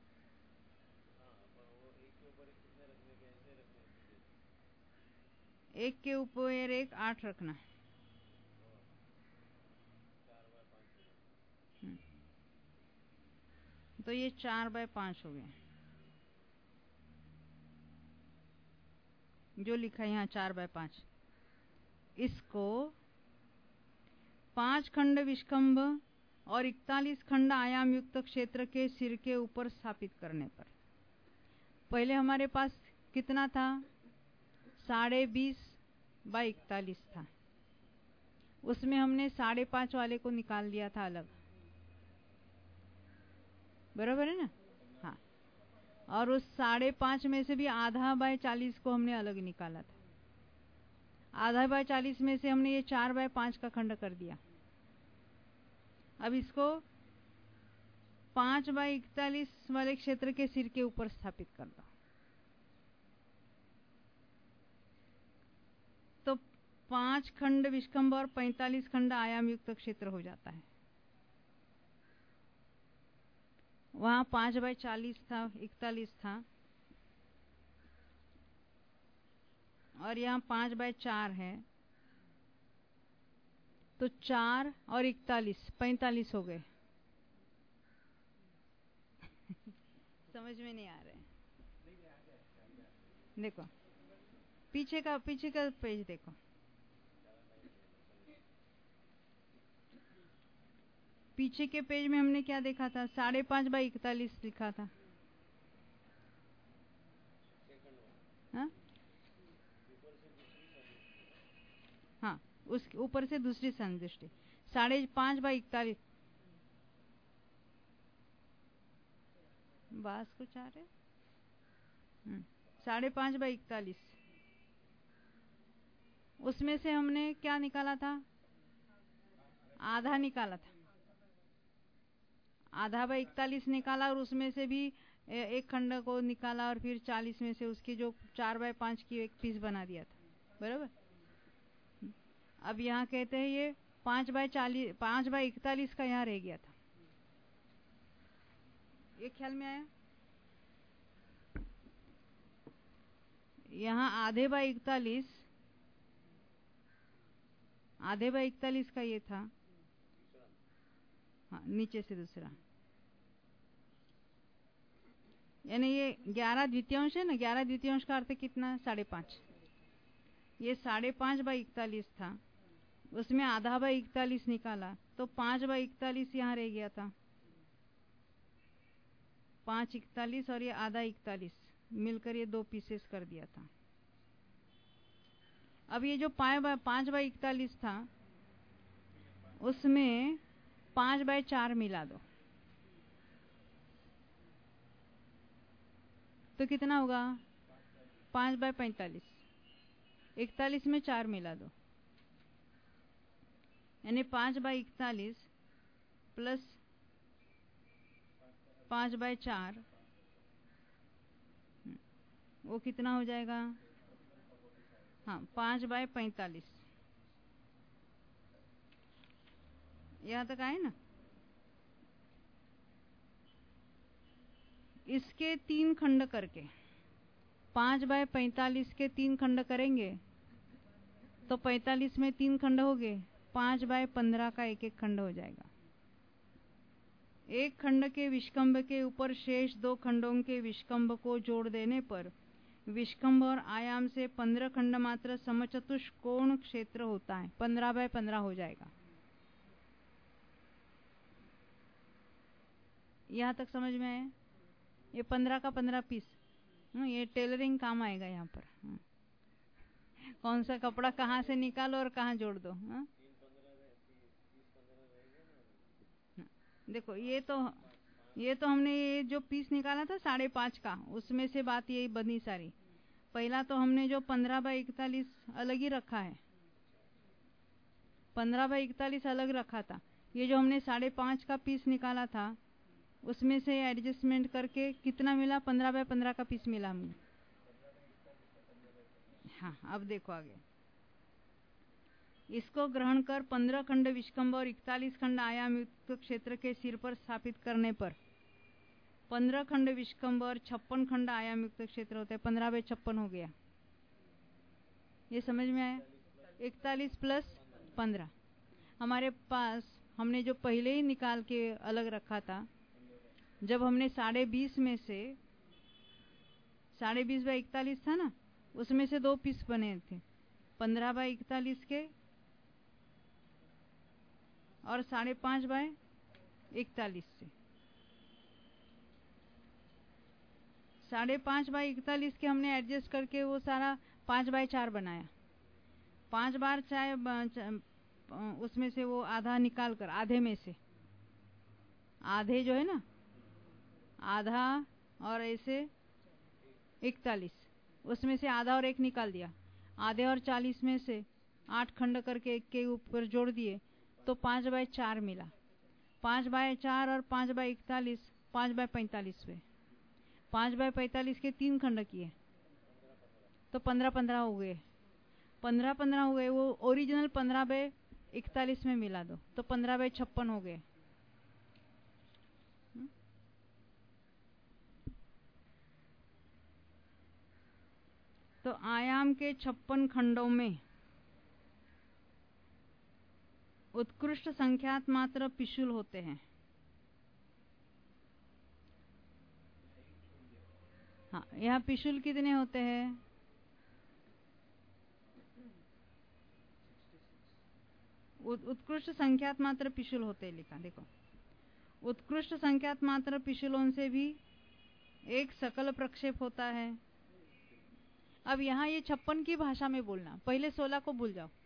एक के ऊपर एक आठ रखना। तो ये चार बाय पांच हो गया, जो लिखा है यहाँ चार बाय पांच। इसको पांच खंड विष्कंभ और इकतालीस खंड आयाम युक्त क्षेत्र के सिर के ऊपर स्थापित करने पर, पहले हमारे पास कितना था? साढ़े बीस बाई इकतालीस था। उसमें हमने साढ़े पांच वाले को निकाल दिया था अलग, बराबर है ना? हाँ, और उस साढ़े पांच में से भी आधा बाय चालीस को हमने अलग निकाला था। आधा बाय चालीस में से हमने ये चार बाय पांच का खंड कर दिया। अब इसको पांच बाय इकतालीस वाले क्षेत्र के सिर के ऊपर स्थापित कर दो, तो पांच खंड विष्कंभ और पैंतालीस खंड आयाम युक्त क्षेत्र हो जाता है। वहां पांच बाय चालीस था, इकतालीस था, और यहाँ पांच बाय चार है, तो चार और इकतालीस पैंतालीस हो गए। समझ में नहीं आ रहे? देखो पीछे का पीछे का पेज देखो, पीछे के पेज में हमने क्या देखा था? साढ़े पांच बाई इकतालीस लिखा था। हाँ हाँ, उस ऊपर से दूसरी संदृष्टि साढ़े पांच बाई इकतालीस। बास कुछ आ रहे? साढ़े पांच बाई इकतालीस, उसमें से हमने क्या निकाला था? आधा निकाला था, आधा बाई इकतालीस निकाला, और उसमें से भी एक खंड को निकाला, और फिर चालीस में से उसकी जो चार बाय पांच की एक पीस बना दिया था, बराबर। अब यहाँ कहते हैं ये पांच बाय चालीस, पांच बाय इकतालीस का यहाँ रह गया था। ये ख्याल में आया? यहाँ आधे बाय इकतालीस, आधे बाय इकतालीस का ये था। हाँ, नीचे से दूसरा, यानी ये ग्यारह द्वितीयांश है ना। ग्यारह द्वितीयांश का अर्थ कितना? साढ़े पांच। ये साढ़े पांच बाई इकतालीस था, उसमें आधा बाई इकतालीस निकाला, तो पांच बाई इकतालीस यहाँ रह गया था। पांच इकतालीस और ये आधा इकतालीस मिलकर ये दो पीसेस कर दिया था। अब ये जो पांच बाई इकतालीस था, उसमें पांच बाय चार मिला दो, तो कितना होगा? पांच बाय पैंतालीस। इकतालीस में चार मिला दो, यानी पांच बाय इकतालीस प्लस पांच बाय चार, वो कितना हो जाएगा? हाँ, पांच बाय पैंतालीस। यहाँ तक आए ना? इसके तीन खंड करके, पांच बाय पैंतालीस के तीन खंड करेंगे तो पैंतालीस में तीन खंड हो गए, पांच बाय पंद्रह का एक एक खंड हो जाएगा। एक खंड के विष्कंभ के ऊपर शेष दो खंडों के विष्कंभ को जोड़ देने पर विष्कंभ और आयाम से पंद्रह खंड मात्र समचतुष्कोण क्षेत्र होता है। पंद्रह बाय पंद्रह हो जाएगा। यहाँ तक समझ में आया? ये पंद्रह का पंद्रह पीस, ये टेलरिंग काम आएगा यहाँ पर। कौन सा कपड़ा कहाँ से निकालो और कहाँ जोड़ दो। हा? देखो ये तो ये तो हमने ये जो पीस निकाला था साढ़े पांच का, उसमें से बात यही बनी सारी। पहला तो हमने जो पंद्रह बाय इकतालीस अलग ही रखा है, पंद्रह बाय इकतालीस अलग रखा था। ये जो हमने साढ़े पांच का पीस निकाला था उसमें से एडजस्टमेंट करके कितना मिला? पंद्रह बाय पंद्रह का पीस मिला हमें। हाँ, अब देखो आगे। इसको ग्रहण कर पंद्रह खंड विष्कंभ और इकतालीस खंड आयाम युक्त क्षेत्र के सिर पर स्थापित करने पर पंद्रह खंड विष्कंभ और छप्पन खंड आयाम युक्त क्षेत्र होते हैं। पंद्रह बाय छप्पन हो गया। ये समझ में आया? इकतालीस प्लस पंद्रह हमारे पास हमने जो पहले ही निकाल के अलग रखा था, जब हमने साढ़े बीस में से साढ़े बीस बाय इकतालीस था ना, उसमें से दो पीस बने थे, पंद्रह बाय इकतालीस के और साढ़े पांच बाय इकतालीस से। साढ़े पांच बाय इकतालीस के हमने एडजस्ट करके वो सारा पांच बाय चार बनाया। पांच बार चाहे उसमें से वो आधा निकाल कर, आधे में से आधे जो है ना, आधा और ऐसे इकतालीस, उसमें से आधा और एक निकाल दिया। आधे और चालीस में से आठ खंड करके एक के ऊपर जोड़ दिए तो पांच बाय चार मिला। पांच बाय चार और पांच बाय इकतालीस, पांच बाय पैंतालीस हुए। पांच बाय पैंतालीस के तीन खंड किए तो पंद्रह पंद्रह हो गए। पंद्रह पंद्रह हुए, वो ओरिजिनल पंद्रह बाय इकतालीस में मिला दो तो पंद्रह बाय छप्पन हो गए। तो आयाम के छप्पन खंडों में उत्कृष्ट संख्यात मात्र पिशुल होते हैं। हाँ, यहाँ पिशुल कितने होते हैं? उत्कृष्ट संख्यात मात्र पिशुल होते हैं लिखा। देखो, उत्कृष्ट संख्यात मात्र पिशुलों से भी एक सकल प्रक्षेप होता है। अब यहाँ ये छप्पन की भाषा में बोलना, पहले सोलह को भूल जाओ,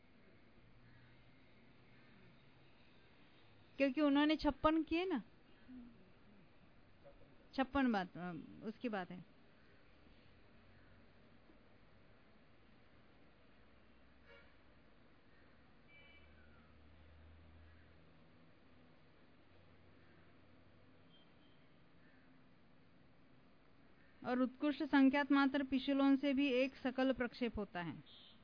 क्योंकि उन्होंने छप्पन किए ना। छप्पन बात उसकी बात है। और उत्कृष्ट संख्यात मात्र पिशुलों से भी एक सकल प्रक्षेप होता है।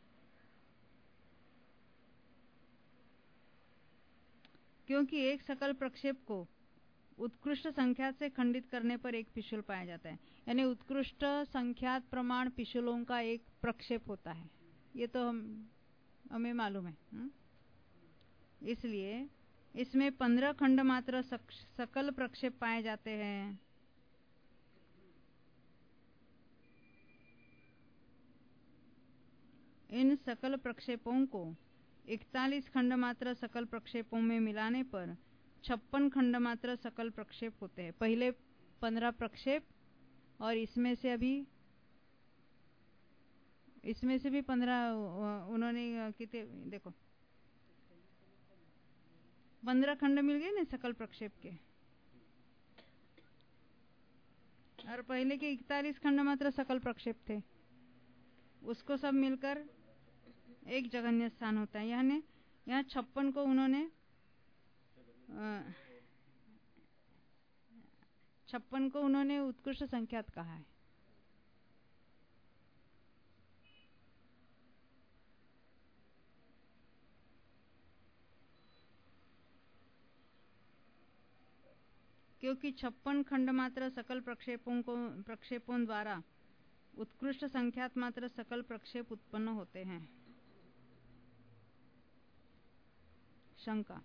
क्योंकि एक सकल प्रक्षेप को उत्कृष्ट संख्यात से खंडित करने पर एक पिशुल पाया जाता है। यानी उत्कृष्ट संख्यात प्रमाण पिशुलों का एक प्रक्षेप होता है। ये तो हम हमें मालूम है। हुँ? इसलिए इसमें पंद्रह खंड मात्र सकल प्रक्षेप पाए जाते हैं। इन सकल प्रक्षेपों को इकतालीस खंड मात्र सकल प्रक्षेपों में मिलाने पर छप्पन खंड मात्र सकल प्रक्षेप होते हैं। पहले पंद्रह प्रक्षेप और इसमें से अभी इसमें से भी पंद्रह उन्होंने कितने, देखो पंद्रह खंड मिल गए ना सकल प्रक्षेप के, और पहले के इकतालीस खंड मात्र सकल प्रक्षेप थे। उसको सब मिलकर एक जघन्य स्थान होता है। यानी यहाँ छप्पन को उन्होंने छप्पन को उन्होंने उत्कृष्ट संख्यात कहा है। क्योंकि छप्पन खंड मात्र सकल प्रक्षेपों को प्रक्षेपों द्वारा उत्कृष्ट संख्यात मात्र सकल प्रक्षेप उत्पन्न होते हैं। शंका,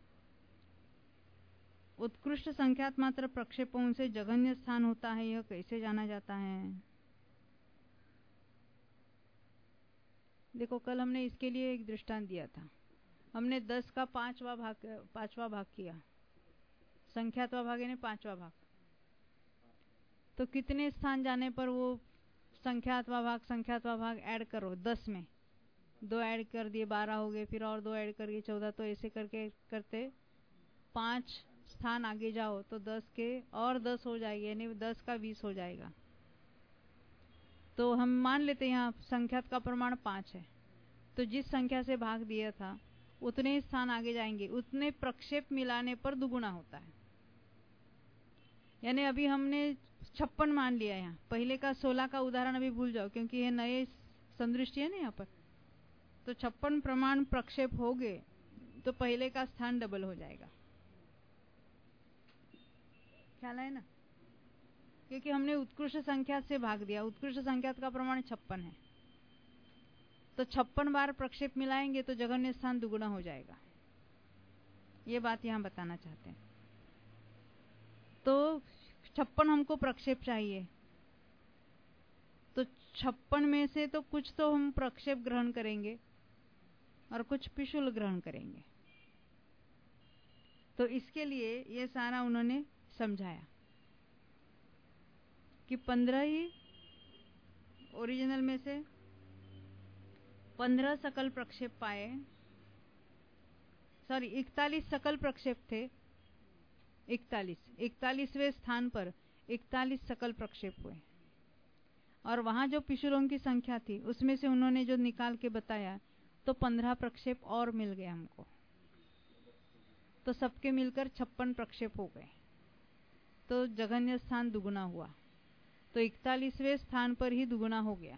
उत्कृष्ट संख्यात मात्र प्रक्षेपों से जघन्य स्थान होता है, यह कैसे जाना जाता है? देखो, कल हमने इसके लिए एक दृष्टांत दिया था। हमने दस का पांचवा भाग पांचवा भाग किया, संख्यात्वा भाग यानी पांचवा भाग। तो कितने स्थान जाने पर वो संख्यात्वा भाग संख्यात्वा भाग ऐड करो, दस में दो ऐड कर दिए बारह हो गए, फिर और दो ऐड कर दिए चौदह। तो ऐसे करके करते पांच स्थान आगे जाओ तो दस के और दस हो जाएंगे, यानी दस का बीस हो जाएगा। तो हम मान लेते हैं यहाँ संख्यात का प्रमाण पांच है, तो जिस संख्या से भाग दिया था उतने स्थान आगे जाएंगे, उतने प्रक्षेप मिलाने पर दुगुना होता है। यानी अभी हमने छप्पन मान लिया, यहाँ पहले का सोलह का उदाहरण अभी भूल जाओ, क्योंकि ये नए संदृष्टि है ना यहाँ पर। तो छप्पन प्रमाण प्रक्षेप हो गए तो पहले का स्थान डबल हो जाएगा। ख्याल है ना? क्योंकि हमने उत्कृष्ट संख्या से भाग दिया, उत्कृष्ट संख्या का प्रमाण छप्पन है, तो छप्पन बार प्रक्षेप मिलाएंगे तो जघन्य स्थान दुगुना हो जाएगा। ये बात यहां बताना चाहते हैं। तो छप्पन हमको प्रक्षेप चाहिए, तो छप्पन में से तो कुछ तो हम प्रक्षेप ग्रहण करेंगे और कुछ पिशुल ग्रहण करेंगे। तो इसके लिए ये सारा उन्होंने समझाया कि पंद्रह ही ओरिजिनल में से पंद्रह सकल प्रक्षेप पाए, सॉरी इकतालीस सकल प्रक्षेप थे, इकतालीस इकतालीसवें स्थान पर इकतालीस सकल प्रक्षेप हुए। और वहां जो पिशुलों की संख्या थी उसमें से उन्होंने जो निकाल के बताया तो पंद्रह प्रक्षेप और मिल गए हमको, तो सबके मिलकर छप्पन प्रक्षेप हो गए, तो जघन्य स्थान दुगुना हुआ। तो इकतालीसवें स्थान पर ही दुगुना हो गया।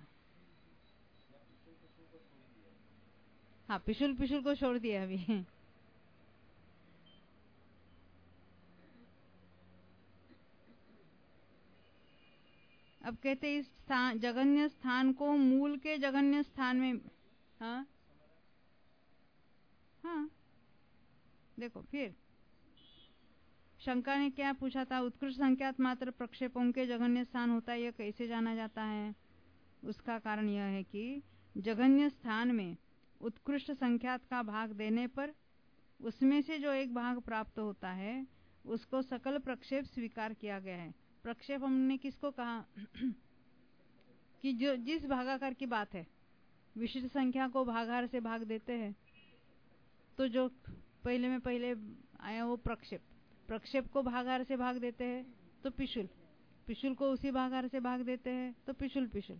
हाँ, पिशुल पिशुल को छोड़ दिया अभी। अब कहते इस स्थान जघन्य स्थान को मूल के जघन्य स्थान में, हाँ हाँ देखो, फिर शंका ने क्या पूछा था? उत्कृष्ट संख्यात मात्र प्रक्षेपों के जघन्य स्थान होता है, यह कैसे जाना जाता है? उसका कारण यह है कि जघन्य स्थान में उत्कृष्ट संख्यात का भाग देने पर उसमें से जो एक भाग प्राप्त होता है उसको सकल प्रक्षेप स्वीकार किया गया है। प्रक्षेप हमने किसको कहा? कि जो जिस भागाकार की बात है, विशिष्ट संख्या को भागाकार से भाग देते हैं, तो जो पहले में पहले आया वो प्रक्षेप, प्रक्षेप को भागाकार से भाग देते हैं तो पिशुल, पिशुल को उसी भागाकार से भाग देते हैं तो पिशुल पिशुल।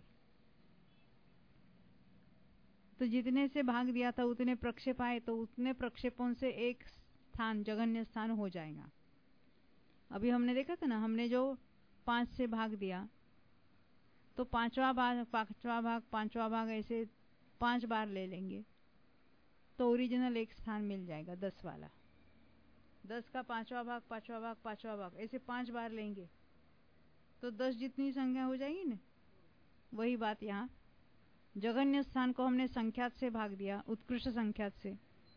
तो जितने से भाग दिया था उतने प्रक्षेप आए, तो उतने प्रक्षेपों से एक स्थान जघन्य स्थान हो जाएगा। अभी हमने देखा था ना, हमने जो पांच से भाग दिया तो पांचवा भाग पांचवा भाग पांचवा भाग ऐसे पांच बार ले लेंगे तो ओरिजिनल एक स्थान मिल जाएगा, दस वाला। दस का पांचवा भाग पांचवा भाग पांचवा भाग ऐसे पांच बार लेंगे तो दस जितनी संख्या हो जाएगी ना, वही बात यहाँ जघन्य स्थान को हमने संख्यात से भाग दिया, उत्कृष्ट संख्यात से,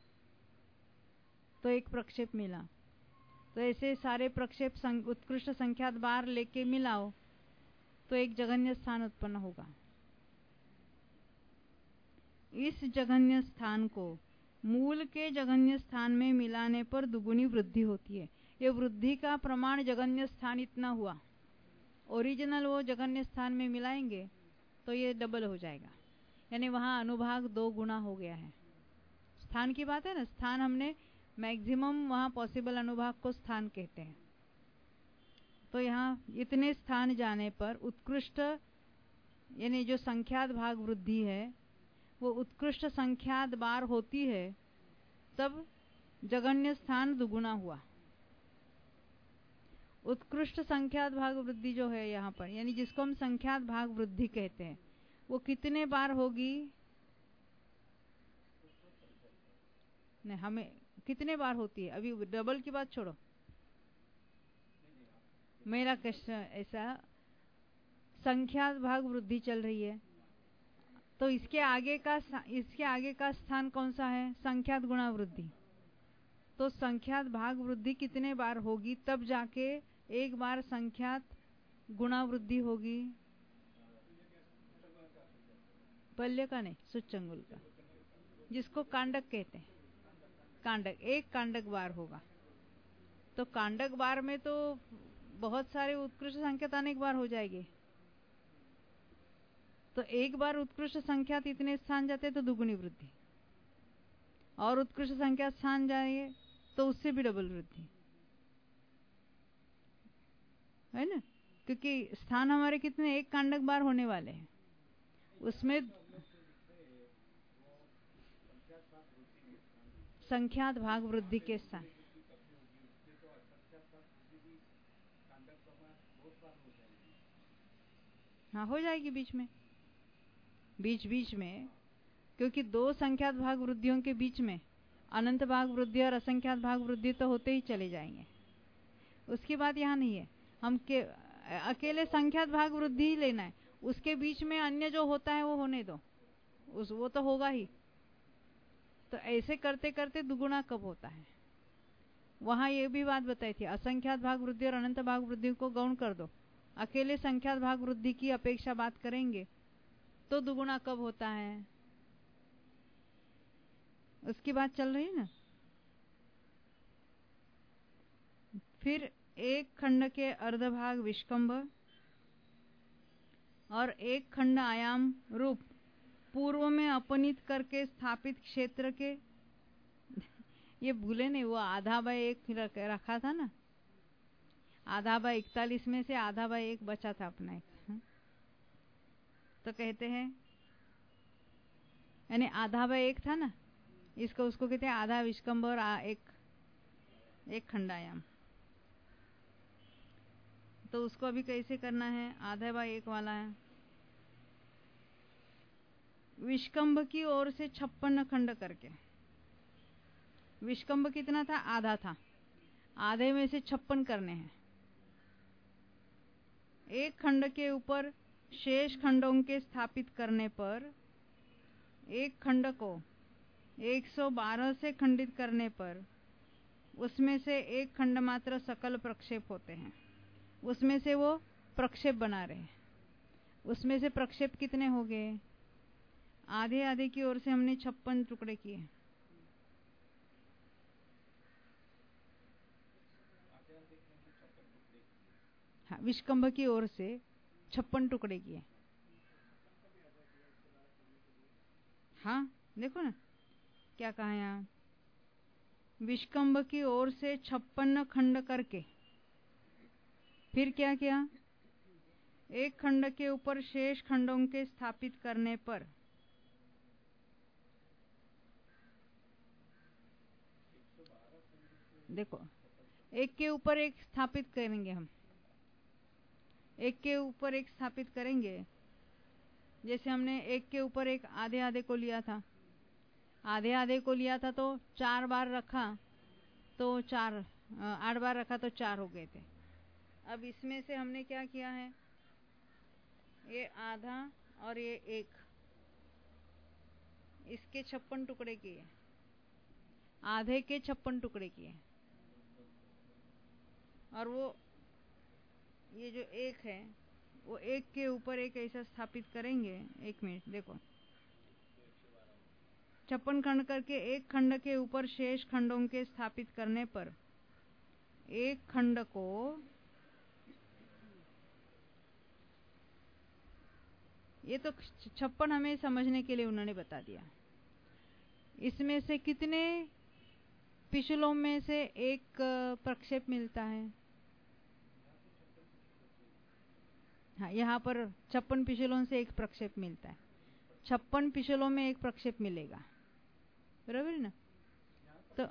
तो एक प्रक्षेप मिला। तो ऐसे सारे प्रक्षेप सं, उत्कृष्ट संख्यात बार लेके मिलाओ तो एक जघन्य स्थान उत्पन्न होगा। इस जघन्य स्थान को मूल के जघन्य स्थान में मिलाने पर दुगुनी वृद्धि होती है। ये वृद्धि का प्रमाण जघन्य स्थान इतना हुआ, ओरिजिनल वो जघन्य स्थान में मिलाएंगे तो ये डबल हो जाएगा, यानी वहां अनुभाग दो गुना हो गया है। स्थान की बात है ना, स्थान हमने मैक्सिमम वहां पॉसिबल अनुभाग को स्थान कहते हैं। तो यहाँ इतने स्थान जाने पर उत्कृष्ट यानी जो संख्यात भाग वृद्धि है वो उत्कृष्ट संख्यात बार होती है, तब जघन्य स्थान दुगुना हुआ। उत्कृष्ट संख्यात भाग वृद्धि जो है यहाँ पर, यानी जिसको हम संख्यात भाग वृद्धि कहते हैं, वो कितने बार होगी? नहीं, हमें कितने बार होती है? अभी डबल की बात छोड़ो, मेरा क्वेश्चन ऐसा, संख्यात भाग वृद्धि चल रही है तो इसके आगे का इसके आगे का स्थान कौन सा है? संख्यात गुणा वृद्धि। तो संख्यात भाग वृद्धि कितने बार होगी तब जाके एक बार संख्यात गुणा वृद्धि होगी? पल्य का नहीं, सुच्चंगुल का, जिसको कांडक कहते हैं। कांडक, एक कांडक बार होगा। तो कांडक बार में तो बहुत सारे उत्कृष्ट संख्यात अनेक बार हो जाएंगे। तो एक बार उत्कृष्ट संख्यात इतने स्थान जाते तो दुगुनी वृद्धि, और उत्कृष्ट संख्यात स्थान जाएंगे तो उससे भी डबल वृद्धि, है ना? क्योंकि स्थान हमारे कितने, एक कांडक बार होने वाले हैं। उसमें संख्यात भाग वृद्धि के स्थान, हाँ हो जाएगी बीच में, बीच बीच में, क्योंकि दो संख्यात भाग वृद्धियों के बीच में अनंत भाग वृद्धि और असंख्यात भाग वृद्धि तो होते ही चले जाएंगे। उसकी बात यहाँ नहीं है, हम के अकेले संख्यात भाग वृद्धि ही लेना है। उसके बीच में अन्य जो होता है वो होने दो, उस वो तो होगा ही। तो ऐसे करते करते दुगुना कब होता है? वहां ये भी बात बताई थी, असंख्यात भाग वृद्धि और अनंत भाग वृद्धि को गौण कर दो, अकेले संख्यात भाग वृद्धि की अपेक्षा बात करेंगे तो दुगुना कब होता है, उसकी बात चल रही है ना। फिर एक खंड के अर्धभाग विष्कंभ और एक खंड आयाम रूप पूर्व में अपनित करके स्थापित क्षेत्र के ये भूले नहीं, वो आधा बाय एक रखा था ना, आधा बाय इकतालीस में से आधा बाय एक बचा था अपना एक। तो कहते हैं, यानी आधा बाय एक था ना, इसको उसको कहते हैं आधा विष्कंभ और एक एक खंडायाम। तो उसको अभी कैसे करना है? आधा बाय एक वाला है, विष्कंभ की ओर से छप्पन खंड करके। विष्कंभ कितना था? आधा था, आधे में से छप्पन करने हैं। एक खंड के ऊपर शेष खंडों के स्थापित करने पर, एक खंड को एक सौ बारह से खंडित करने पर उसमें से एक खंड मात्र सकल प्रक्षेप होते हैं। उसमें से वो प्रक्षेप बना रहे हैं। उसमें से प्रक्षेप कितने हो गए? आधे आधे की ओर से हमने छप्पन टुकड़े किए। हाँ, विष्कंभ की ओर से छप्पन टुकड़े किए। हाँ देखो ना क्या कहा यहाँ, विष्कंभ की ओर से छप्पन खंड करके फिर क्या किया? एक खंड के ऊपर शेष खंडों के स्थापित करने पर देखो, एक के ऊपर एक स्थापित करेंगे हम, एक के ऊपर एक स्थापित करेंगे। जैसे हमने एक के ऊपर एक आधे आधे को लिया था, आधे आधे को लिया था तो चार बार रखा तो चार, आठ बार रखा तो चार हो गए थे। अब इसमें से हमने क्या किया है, ये आधा और ये एक, इसके छप्पन टुकड़े किए, आधे के छप्पन टुकड़े किए, और वो ये जो एक है वो एक के ऊपर एक ऐसा स्थापित करेंगे। एक मिनट देखो, छप्पन खंड करके एक खंड के ऊपर शेष खंडों के स्थापित करने पर एक खंड को ये तो छप्पन हमें समझने के लिए उन्होंने बता दिया। इसमें से कितने पिछलों में से एक प्रक्षेप मिलता है? हाँ, यहाँ पर छप्पन पिछलों से एक प्रक्षेप मिलता है। छप्पन पिछलों में एक प्रक्षेप मिलेगा, बराबर है ना? तो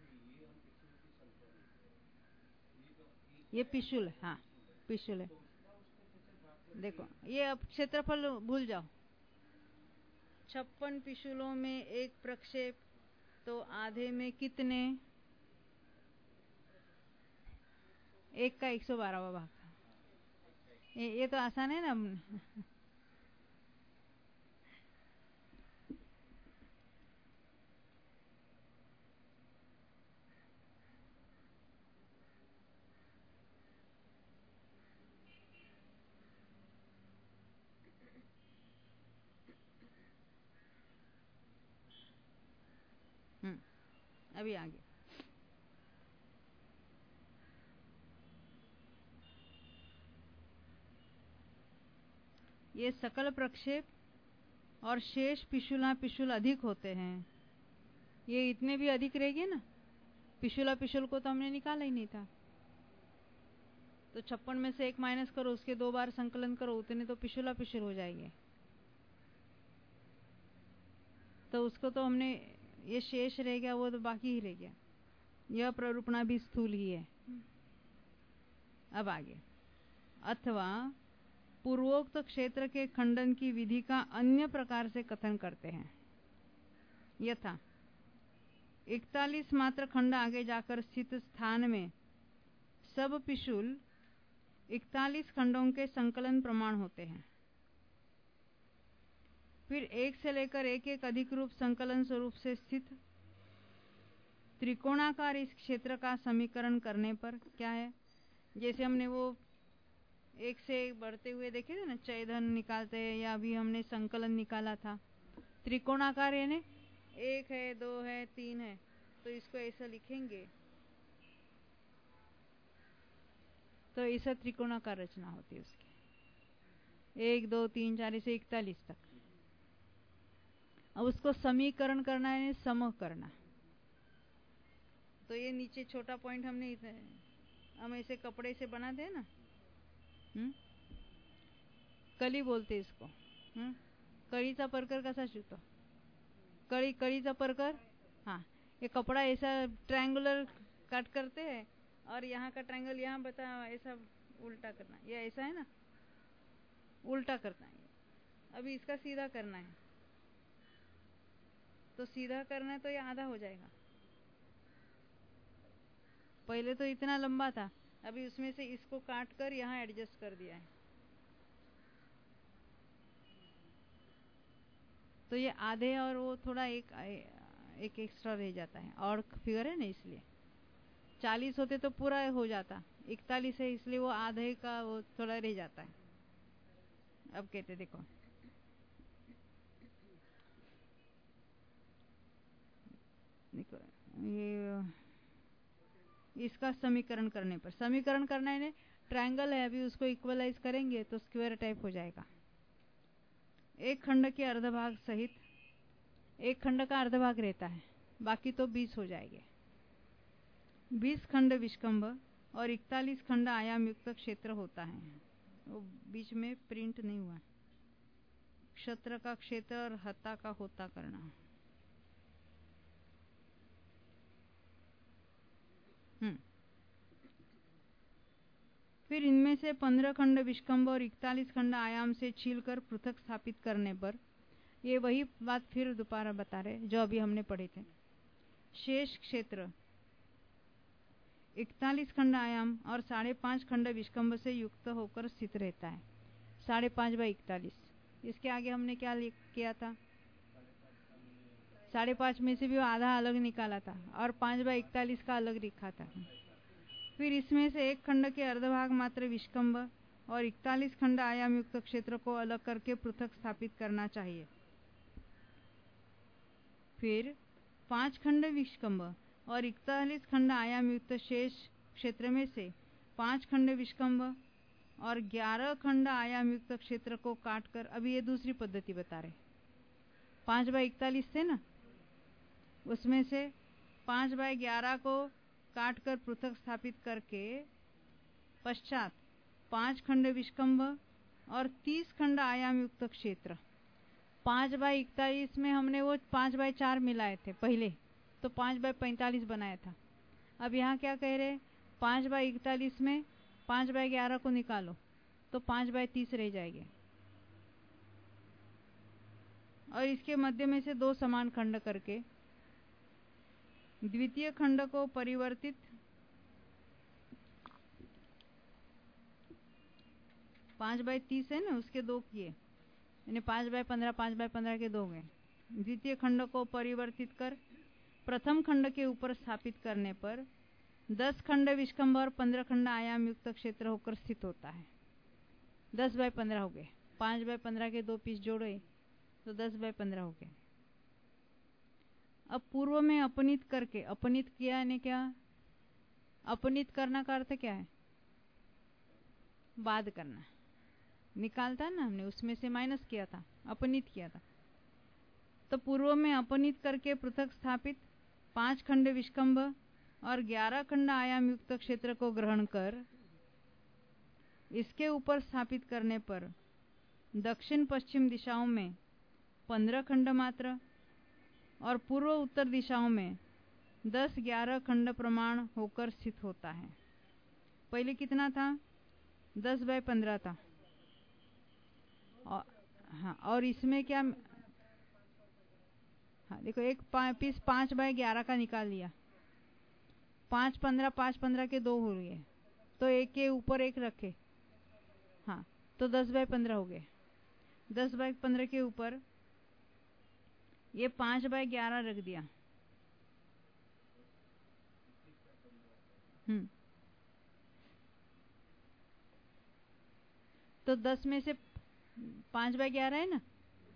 ये पिशुल, हाँ पिशुल है। देखो ये अब क्षेत्रफल भूल जाओ, छप्पन पिशुलों में एक प्रक्षेप, तो आधे में कितने? एक का एक सौ बारहवां भाग। ये, ये तो आसान है ना। अभी आगे ये सकल प्रक्षेप और शेष पिशुला पिशुल अधिक होते हैं। ये इतने भी अधिक रहेंगे ना, पिशुला पिशुल को तो हमने निकाला ही नहीं था, तो छप्पन में से एक माइनस करो, उसके दो बार संकलन करो, उतने तो पिशुला पिशुल हो जाएंगे। तो उसको तो हमने, ये शेष रह गया, वो तो बाकी ही रह गया। यह प्ररूपणा भी स्थूल ही है। अब आगे, अथवा पूर्वोक्त क्षेत्र के खंडन की विधि का अन्य प्रकार से कथन करते हैं। यथा इकतालीस मात्र खंड आगे जाकर स्थित स्थान में सब पिशुल इकतालीस खंडों के संकलन प्रमाण होते हैं। फिर एक से लेकर एक एक अधिक रूप संकलन स्वरूप से स्थित त्रिकोणाकार इस क्षेत्र का समीकरण करने पर क्या है, जैसे हमने वो एक से एक बढ़ते हुए देखे थे ना, चयधन निकालते हैं, या अभी हमने संकलन निकाला था। त्रिकोणाकार है ना, एक है, दो है, तीन है, तो इसको ऐसा लिखेंगे तो ऐसा त्रिकोणाकार रचना होती है उसकी, एक दो तीन चार ऐसे इकतालीस तक। अब उसको समीकरण करना है, सम करना। तो ये नीचे छोटा पॉइंट हमने हम ऐसे कपड़े से बनाते हैं ना, हम्म, कली बोलते इसको। हम्म, कळीचा परकर कसा शिवतो, कळी कळीचा परकर। हाँ, ये कपड़ा ऐसा ट्रायंगुलर कट करते हैं और यहाँ का ट्रायंगल यहाँ बता, ऐसा उल्टा करना, ये ऐसा है ना, उल्टा करना है। अभी इसका सीधा करना है, तो सीधा करना है तो ये आधा हो जाएगा। पहले तो इतना लंबा था, अभी उसमें से इसको काट कर यहाँ एडजस्ट कर दिया है, तो ये आधे और वो थोड़ा एक एक एक्स्ट्रा रह जाता है। और फिगर है ना, इसलिए चालीस होते तो पूरा हो जाता, इकतालीस है इसलिए वो आधे का वो थोड़ा रह जाता है। अब कहते देखो, देखो ये इसका समीकरण करने पर, समीकरण करना है, ट्रायंगल है, अभी उसको इक्वलाइज करेंगे तो स्क्वायर टाइप हो जाएगा। एक खंड के अर्धभाग सहित, एक खंड का अर्धभाग रहता है, बाकी तो बीस हो जाएंगे। बीस खंड विष्कंभ और इकतालीस खंड आयाम युक्त क्षेत्र होता है। वो बीच में प्रिंट नहीं हुआ, क्षेत्र का क्षेत्र और हता का होता करना। हम्म फिर इनमें से पंद्रह खंड विष्कंभ और इकतालीस खंड आयाम से छीलकर पृथक स्थापित करने पर, ये वही बात फिर दोबारा बता रहे जो अभी हमने पढ़े थे। शेष क्षेत्र इकतालीस खंड आयाम और साढ़े पांच खंड विष्कंभ से युक्त होकर स्थित रहता है। साढ़े पांच बाई इकतालीस, इसके आगे हमने क्या किया था, साढ़े पांच में से भी आधा अलग निकाला था और पांच बाई इकतालीस का अलग लिखा था। फिर इसमें से एक खंड के अर्धभाग मात्र विष्कंभ और इकतालीस खंड आयाम युक्त क्षेत्र को अलग करके पृथक स्थापित करना चाहिए। फिर पांच खंड विष्कंभ और इकतालीस खंड आयाम युक्त शेष क्षेत्र में से पांच खंड विष्कंभ और ग्यारह खंड आयाम युक्त क्षेत्र को काटकर, अभी ये दूसरी पद्धति बता रहे, पांच बाई इकतालीस थे ना, उसमें से पांच बाई ग्यारह को काट कर पृथक स्थापित करके पश्चात पांच खंड विष्कंभ और तीस खंड आयाम युक्त क्षेत्र। पांच बाई इकतालीस में हमने वो पांच बाई चार मिलाए थे पहले, तो पांच बाई पैंतालीस बनाया था। अब यहाँ क्या कह रहे, पांच बाई इकतालीस में पांच बाई ग्यारह को निकालो तो पांच बाई तीस रह जाएंगे, और इसके मध्य में से दो समान खंड करके द्वितीय खंड को परिवर्तित पांच बाई तीस है ना, उसके दो किए, यानी पांच बाई पंद्रह, पांच बाई पंद्रह के दो गए। द्वितीय खंड को परिवर्तित कर प्रथम खंड के ऊपर स्थापित करने पर दस खंड विष्कंभ और पंद्रह खंड आयाम युक्त क्षेत्र होकर स्थित होता है। दस बाई पंद्रह हो गए, पांच बाई पंद्रह के दो पीस जोड़े तो दस बाई पंद्रह हो गए। अब पूर्व में अपनीत करके, अपनीत किया यानी क्या? अपनीत करना का अर्थ क्या है? बाद करना, निकालता है ना हमने, उसमें से माइनस किया था, अपनीत किया था। तो पूर्व में अपनीत करके पृथक स्थापित पांच खंड विष्कंभ और ग्यारह खंड आयाम युक्त क्षेत्र को ग्रहण कर इसके ऊपर स्थापित करने पर दक्षिण पश्चिम दिशाओं में पंद्रह खंड मात्र और पूर्व उत्तर दिशाओं में दस ग्यारह खंड प्रमाण होकर स्थित होता है। पहले कितना था? दस बाय पंद्रह था। और हाँ, और इसमें क्या? हाँ देखो, एक पीस पांच बाय ग्यारह का निकाल लिया, पांच पंद्रह, पांच पंद्रह के दो हो गए, तो एक के ऊपर एक रखे, हाँ तो दस बाय पंद्रह हो गए। दस बाय पंद्रह के ऊपर ये पांच बाय ग्यारह रख दिया। हम्म तो दस में से पांच बाय ग्यारह है ना,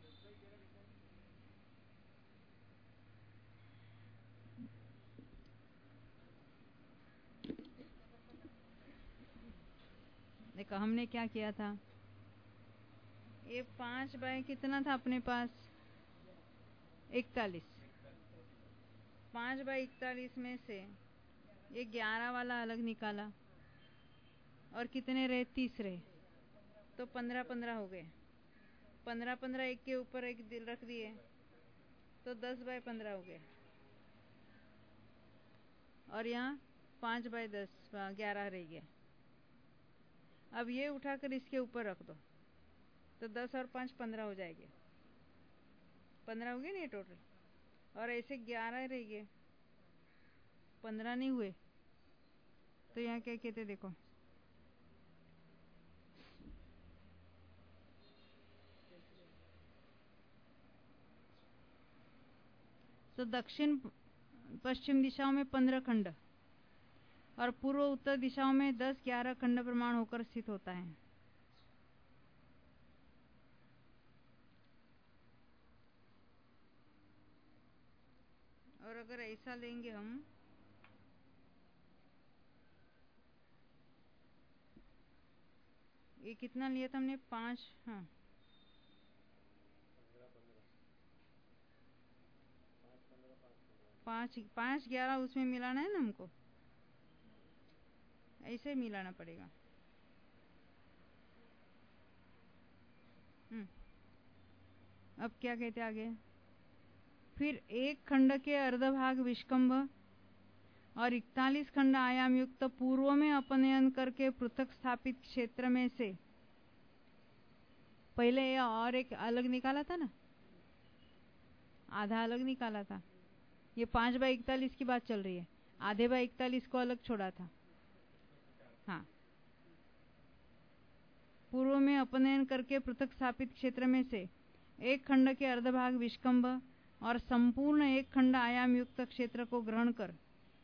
देखो हमने क्या किया था, ये पांच बाय कितना था अपने पास? इकतालीस। पांच बाय इकतालीस में से ये ग्यारह वाला अलग निकाला और कितने रहे? तीस रहे, तो पंद्रह पंद्रह हो गए। पंद्रह पंद्रह एक के ऊपर एक दिल रख दिए, तो दस बाय पंद्रह हो गए। और यहाँ पांच बाय दस, ग्यारह रह गया। अब ये उठाकर इसके ऊपर रख दो, तो दस और पांच पंद्रह हो जाएंगे। पंद्रह हो गए नहीं टोटल, और ऐसे ग्यारह रह गए, पंद्रह नहीं हुए। तो यहाँ क्या कहते देखो, तो दक्षिण पश्चिम दिशाओं में पंद्रह खंड और पूर्व उत्तर दिशाओं में दस ग्यारह खंड प्रमाण होकर स्थित होता है। और अगर ऐसा लेंगे हम, ये कितना लिया था हमने? पांच, हाँ पांच पांच ग्यारह उसमें मिलाना है ना हमको, ऐसे मिलाना पड़ेगा। हम्म अब क्या कहते आगे? फिर एक खंड के अर्धभाग विष्कंभ और इकतालीस खंड आयाम युक्त पूर्व में अपनयन करके पृथक स्थापित क्षेत्र में से, पहले ये और एक अलग निकाला था ना, आधा अलग निकाला था। ये पांच बाय इकतालीस की बात चल रही है, आधे बाय इकतालीस को अलग छोड़ा था। हाँ, पूर्व में अपनयन करके पृथक स्थापित क्षेत्र में से एक खंड के अर्धभाग विष्कंभ और संपूर्ण एक खंड आयाम युक्त क्षेत्र को ग्रहण कर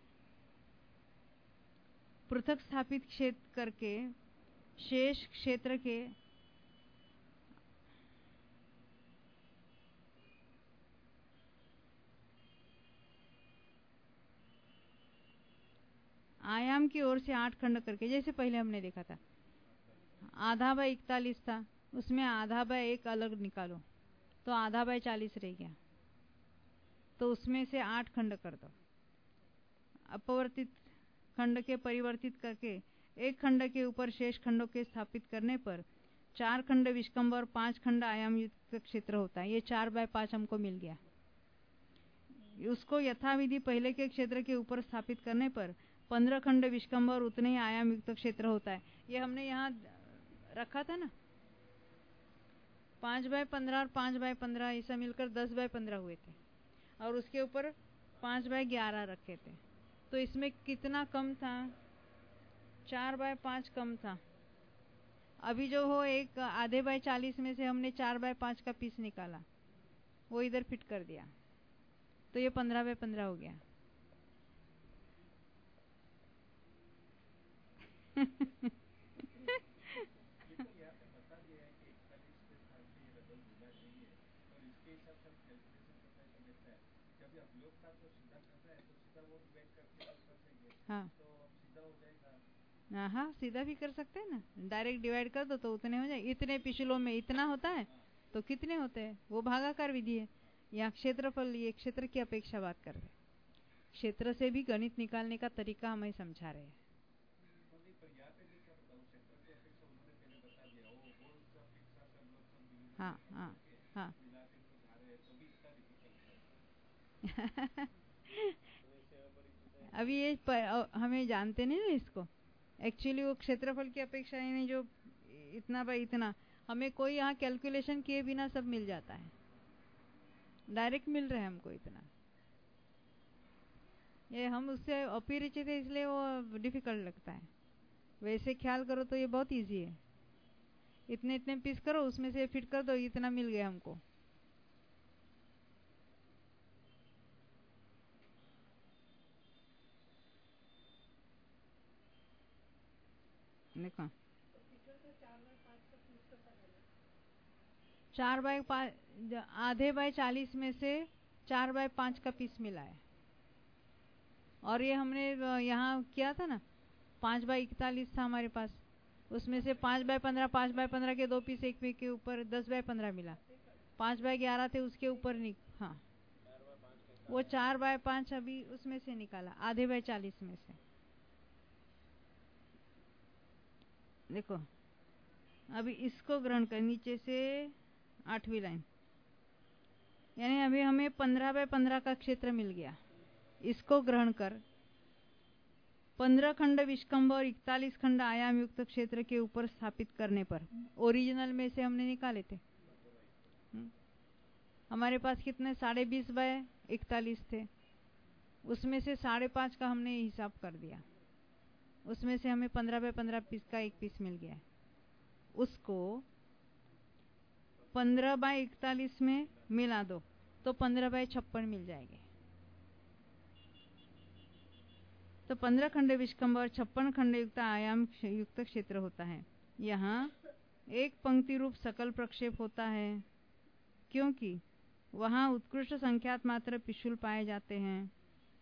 पृथक स्थापित क्षेत्र करके शेष क्षेत्र के आयाम की ओर से आठ खंड करके, जैसे पहले हमने देखा था, आधा बाय इकतालीस था, उसमें आधा बाय एक अलग निकालो, तो आधा बाय चालीस रह गया, तो उसमें से आठ खंड कर दो। अपवर्तित खंड के परिवर्तित करके एक खंड के ऊपर शेष खंडों के स्थापित करने पर चार खंड विष्कंभ और पांच खंड आयाम युक्त क्षेत्र होता है। ये चार बाय पांच हमको मिल गया। उसको यथाविधि पहले के क्षेत्र के ऊपर स्थापित करने पर पंद्रह खंड विष्कंभ और उतने ही आयाम युक्त क्षेत्र होता है। ये हमने यहाँ रखा था ना, पांच बाय पंद्रह और पांच बाय पंद्रह ऐसा मिलकर दस बाय पंद्रह हुए थे, और उसके ऊपर पांच बाय ग्यारह रखे थे। तो इसमें कितना कम था? चार बाय पांच कम था। अभी जो हो एक आधे बाय चालीस में से हमने चार बाय पांच का पीस निकाला, वो इधर फिट कर दिया, तो ये पंद्रह बाय पंद्रह हो गया। हाँ हाँ हाँ, सीधा भी कर सकते हैं ना, डायरेक्ट डिवाइड कर दो तो उतने हो जाए। इतने पिछलों में इतना होता है तो कितने होते हैं, वो भागाकार विधि है। यहाँ क्षेत्रफल, ये क्षेत्र की अपेक्षा बात कर रहे हैं। क्षेत्र से भी गणित निकालने का तरीका हमें समझा रहे हैं। हाँ हाँ हाँ अभी ये पर, हमें जानते नहीं ना इसको। एक्चुअली वो क्षेत्रफल की अपेक्षा यानी जो इतना बाई इतना, हमें कोई यहाँ कैलकुलेशन किए बिना सब मिल जाता है, डायरेक्ट मिल रहा है हमको इतना। ये हम उससे अपरिचित है इसलिए वो डिफिकल्ट लगता है। वैसे ख्याल करो तो ये बहुत इजी है। इतने इतने पीस करो, उसमें से फिट कर दो, इतना मिल गया हमको। देखो चार बाय पाँच, आधे बाय चालीस में से चार बाय पाँच का पीस मिला है। और ये हमने यहाँ किया था ना, पाँच बाय इकतालीस था हमारे पास, उसमें से पाँच बाय पंद्रह, पाँच बाय पंद्रह के दो पीस एक पीस के ऊपर दस बाय पंद्रह मिला। पाँच बाय ग्यारह थे उसके ऊपर नहीं, हाँ वो चार बाय पाँच अभी उसमें से निकाला, आधे बाय चालीस में से। देखो अभी इसको ग्रहण कर, नीचे से आठवीं लाइन, यानी अभी हमें पंद्रह बाय पंद्रह का क्षेत्र मिल गया। इसको ग्रहण कर पंद्रह खंड विष्कंभ और इकतालीस खंड आयाम युक्त क्षेत्र के ऊपर स्थापित करने पर, ओरिजिनल में से हमने निकाले थे, हमारे पास कितने साढ़े बीस बाय इकतालीस थे, उसमें से साढ़े पाँच का हमने हिसाब कर दिया, उसमें से हमें पंद्रह बाय पंद्रह पीस का एक पीस मिल गया। उसको पंद्रह बाय इकतालीस में मिला दो तो पंद्रह बाय छप्पन मिल जाएंगे। तो पंद्रह खंड विष्कंभ और छप्पन खंड युक्त आयाम युक्त क्षेत्र होता है। यहाँ एक पंक्ति रूप सकल प्रक्षेप होता है, क्योंकि वहाँ उत्कृष्ट संख्यात मात्र पिशुल पाए जाते हैं।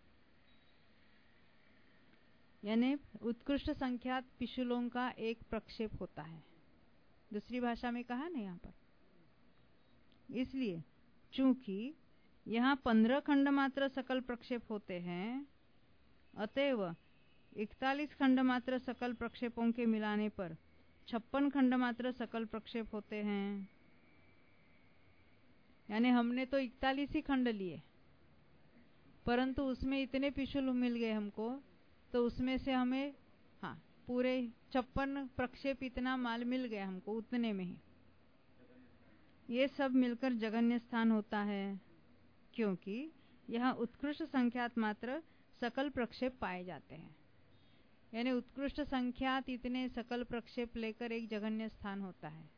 यानी उत्कृष्ट संख्यात पिशुलों का एक प्रक्षेप होता है, दूसरी भाषा में कहा ना यहाँ पर। इसलिए चूंकि यहाँ पंद्रह खंड मात्र सकल प्रक्षेप होते हैं, अतएव इकतालीस खंड मात्र सकल प्रक्षेपों के मिलाने पर छप्पन खंड मात्र सकल प्रक्षेप होते हैं। यानी हमने तो इकतालीस ही खंड लिए, परंतु उसमें इतने पिशुल मिल गए हमको, तो उसमें से हमें हाँ पूरे छप्पन प्रक्षेप इतना माल मिल गया हमको उतने में ही। ये सब मिलकर जगन्य स्थान होता है, क्योंकि यह उत्कृष्ट संख्यात मात्र सकल प्रक्षेप पाए जाते हैं। यानी उत्कृष्ट संख्यात इतने सकल प्रक्षेप लेकर एक जगन्य स्थान होता है।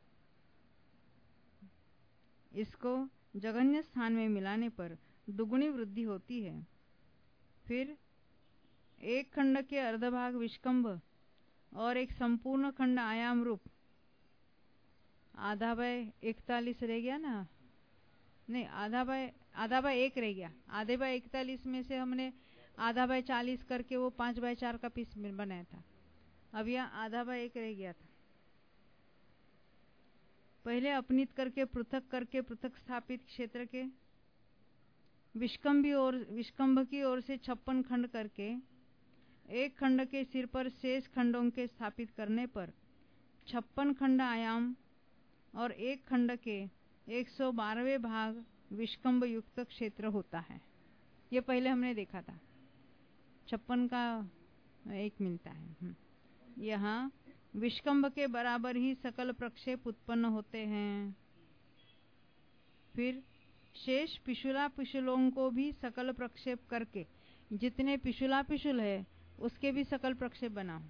इसको जगन्य स्थान में मिलाने पर दुगुनी वृद्धि होती है। फिर एक खंड के अर्धभाग विष्कंभ और एक संपूर्ण खंड आयाम रूप, आधा बाय इकतालीस रह गया ना, नहीं आधा बाय आधा बाय एक रह गया। आधे बाय इकतालीस में से हमने आधा बाय चालीस करके वो पाँच बाय चार का पीस बनाया था। अब यहाँ आधा बाय एक रह गया था। पहले अपनीत करके पृथक करके पृथक स्थापित क्षेत्र के विष्कंभी और विष्कंभ की ओर से छप्पन खंड करके एक खंड के सिर पर शेष खंडों के स्थापित करने पर छप्पन खंड आयाम और एक खंड के एक सौ बारहवें भाग विष्कंभ युक्त क्षेत्र होता है। ये पहले हमने देखा था, छप्पन का एक मिलता है। यहाँ विष्कंभ के बराबर ही सकल प्रक्षेप उत्पन्न होते हैं। फिर शेष पिशुला पिशुलों को भी सकल प्रक्षेप करके जितने पिशुला पिशुल है उसके भी सकल प्रक्षेप बनाओ।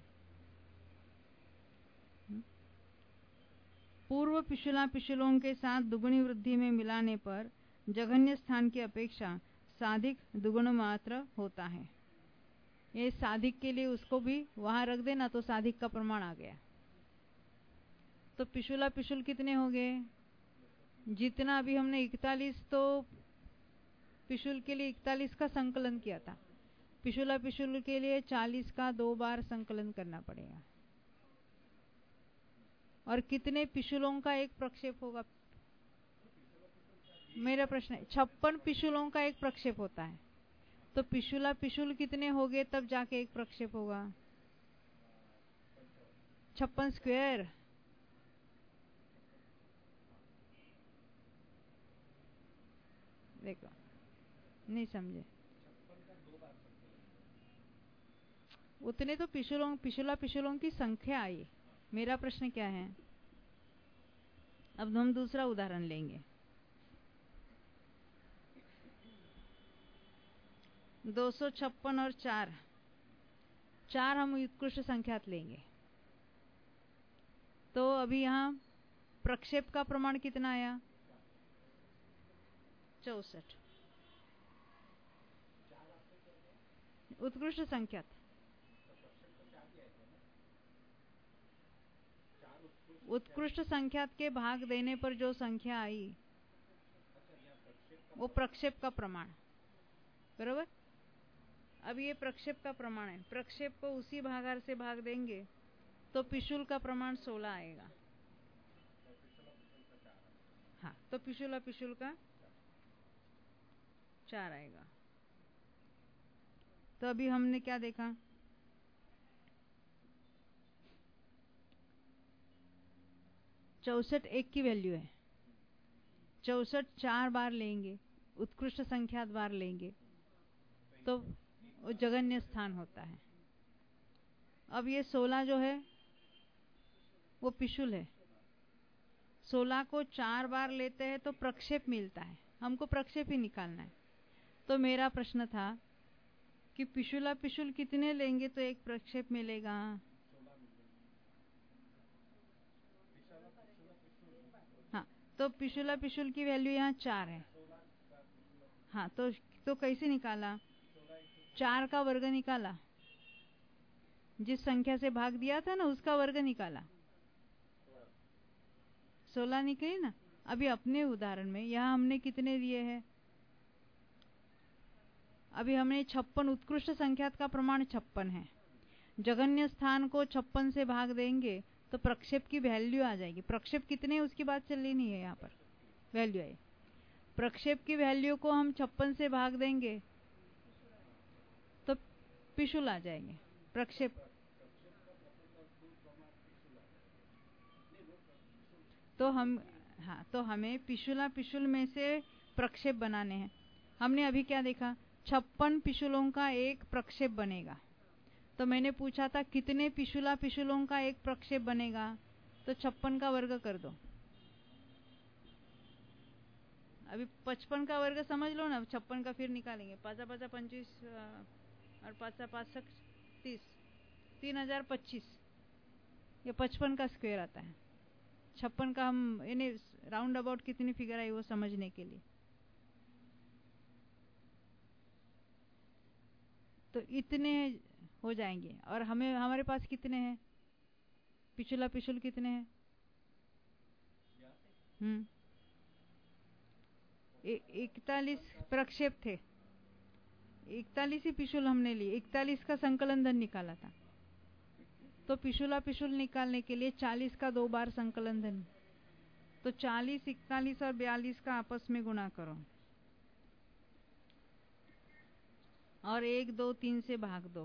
पूर्व पिशुला पिशुलों के साथ दुगुनी वृद्धि में मिलाने पर जघन्य स्थान की अपेक्षा साधिक दुगुण मात्र होता है। ये साधिक के लिए उसको भी वहां रख देना तो साधिक का प्रमाण आ गया। तो पिशुला पिशुल कितने हो गए, जितना अभी हमने इकतालीस तो पिशुल के लिए इकतालीस का संकलन किया था, पिशुला पिशुल के लिए चालीस का दो बार संकलन करना पड़ेगा। और कितने पिशुलों का एक प्रक्षेप होगा? मेरा प्रश्न है, छप्पन पिशुलों का एक प्रक्षेप होता है, तो पिशुला पिशुल कितने हो गए तब जाके एक प्रक्षेप होगा? छप्पन स्क्वायर। देखो नहीं समझे, उतने तो पिशुलों पिशुला पिशुलों की संख्या आई। मेरा प्रश्न क्या है, अब हम दूसरा उदाहरण लेंगे। दो सौ छप्पन और चार, चार हम उत्कृष्ट संख्यात लेंगे, तो अभी यहाँ प्रक्षेप का प्रमाण कितना आया? चौसठ। उत्कृष्ट संख्यात, उत्कृष्ट संख्यात के भाग देने पर जो संख्या आई वो प्रक्षेप का प्रमाण, बरोबर। अब ये प्रक्षेप का प्रमाण है, प्रक्षेप को उसी भागार से भाग देंगे तो पिशुल का प्रमाण सोलह आएगा। हाँ, तो पिशुला पिशुल का चार आएगा। तो अभी हमने क्या देखा, चौसठ एक की वैल्यू है, चौसठ चार बार लेंगे, उत्कृष्ट संख्यात बार लेंगे तो वो जगन्य स्थान होता है। अब ये सोलह जो है वो पिशुल है, सोलह को चार बार लेते हैं तो प्रक्षेप मिलता है, हमको प्रक्षेप ही निकालना है। तो मेरा प्रश्न था कि पिशुला पिशुल कितने लेंगे तो एक प्रक्षेप मिलेगा? हाँ, तो पिशुला पिशुल की वैल्यू यहाँ चार है। हाँ, तो तो कैसे निकाला? चार का वर्ग निकाला, जिस संख्या से भाग दिया था ना उसका वर्ग निकाला, सोलह निकली ना। अभी अपने उदाहरण में यहाँ हमने कितने दिए हैं? अभी हमने छप्पन, उत्कृष्ट संख्यात का प्रमाण छप्पन है, जगन्य स्थान को छप्पन से भाग देंगे तो प्रक्षेप की वैल्यू आ जाएगी। प्रक्षेप कितने है उसकी बात चल रही नहीं है, यहाँ पर वैल्यू है। प्रक्षेप की वैल्यू को हम छप्पन से भाग देंगे तो पिशुल आ जाएंगे। प्रक्षेप तो हम हाँ, तो हमें पिशुला पिशुल में से प्रक्षेप बनाने हैं। हमने अभी क्या देखा, छप्पन पिशुलों का एक प्रक्षेप बनेगा। तो मैंने पूछा था कितने पिशुला पिशुलों का एक प्रक्षेप बनेगा, तो छप्पन का वर्ग कर दो। अभी पचपन का वर्ग समझ लो ना, छप्पन का फिर निकालेंगे। पाँचा पाँचा पंचवीस और पाँचा पाँच तीस, तीन हजार पच्चीस, ये पचपन का स्क्वायर आता है। छप्पन का हम यानी राउंड अबाउट कितनी फिगर आई वो समझने के लिए। तो इतने हो जाएंगे। और हमें हमारे पास कितने हैं पिछुला पिछुल कितने हैं? हम्म इकतालीस प्रक्षेप थे, इकतालीस ही पिशुल हमने लिए, इकतालीस का संकलन धन निकाला था। तो पिशुला पिशुल निकालने के लिए चालीस का दो बार संकलन धन, तो चालीस, इकतालीस और बयालीस का आपस में गुणा करो और एक दो तीन से भाग दो।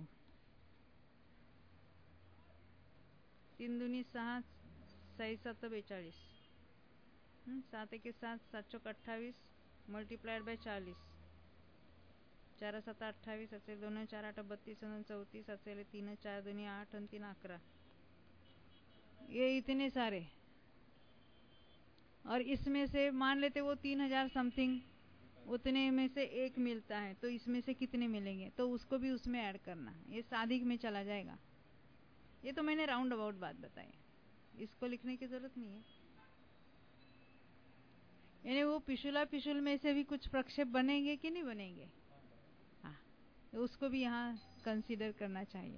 तीन दूनी सात, सही सत्तर बेचालीस, सात एक सात, सात चौक अट्ठाईस मल्टीप्लाइड बाय चालीस, चार सात अट्ठावीस, असेल दोन चार आठ बत्तीस, चौतीस, असेल तीन चार दोन्ही आठ आणि तीन अकरा, ये इतने सारे। और इसमें से मान लेते वो तीन हजार समथिंग, उतने में से एक मिलता है, तो इसमें से कितने मिलेंगे तो उसको भी उसमें ऐड करना, ये सादिक में चला जाएगा। ये तो मैंने राउंड अबाउट बात बताई, इसको लिखने की जरूरत नहीं है। यानी वो पिशुला पिशुल में से भी कुछ प्रक्षेप बनेंगे कि नहीं बनेंगे? हाँ, तो उसको भी यहाँ कंसीडर करना चाहिए।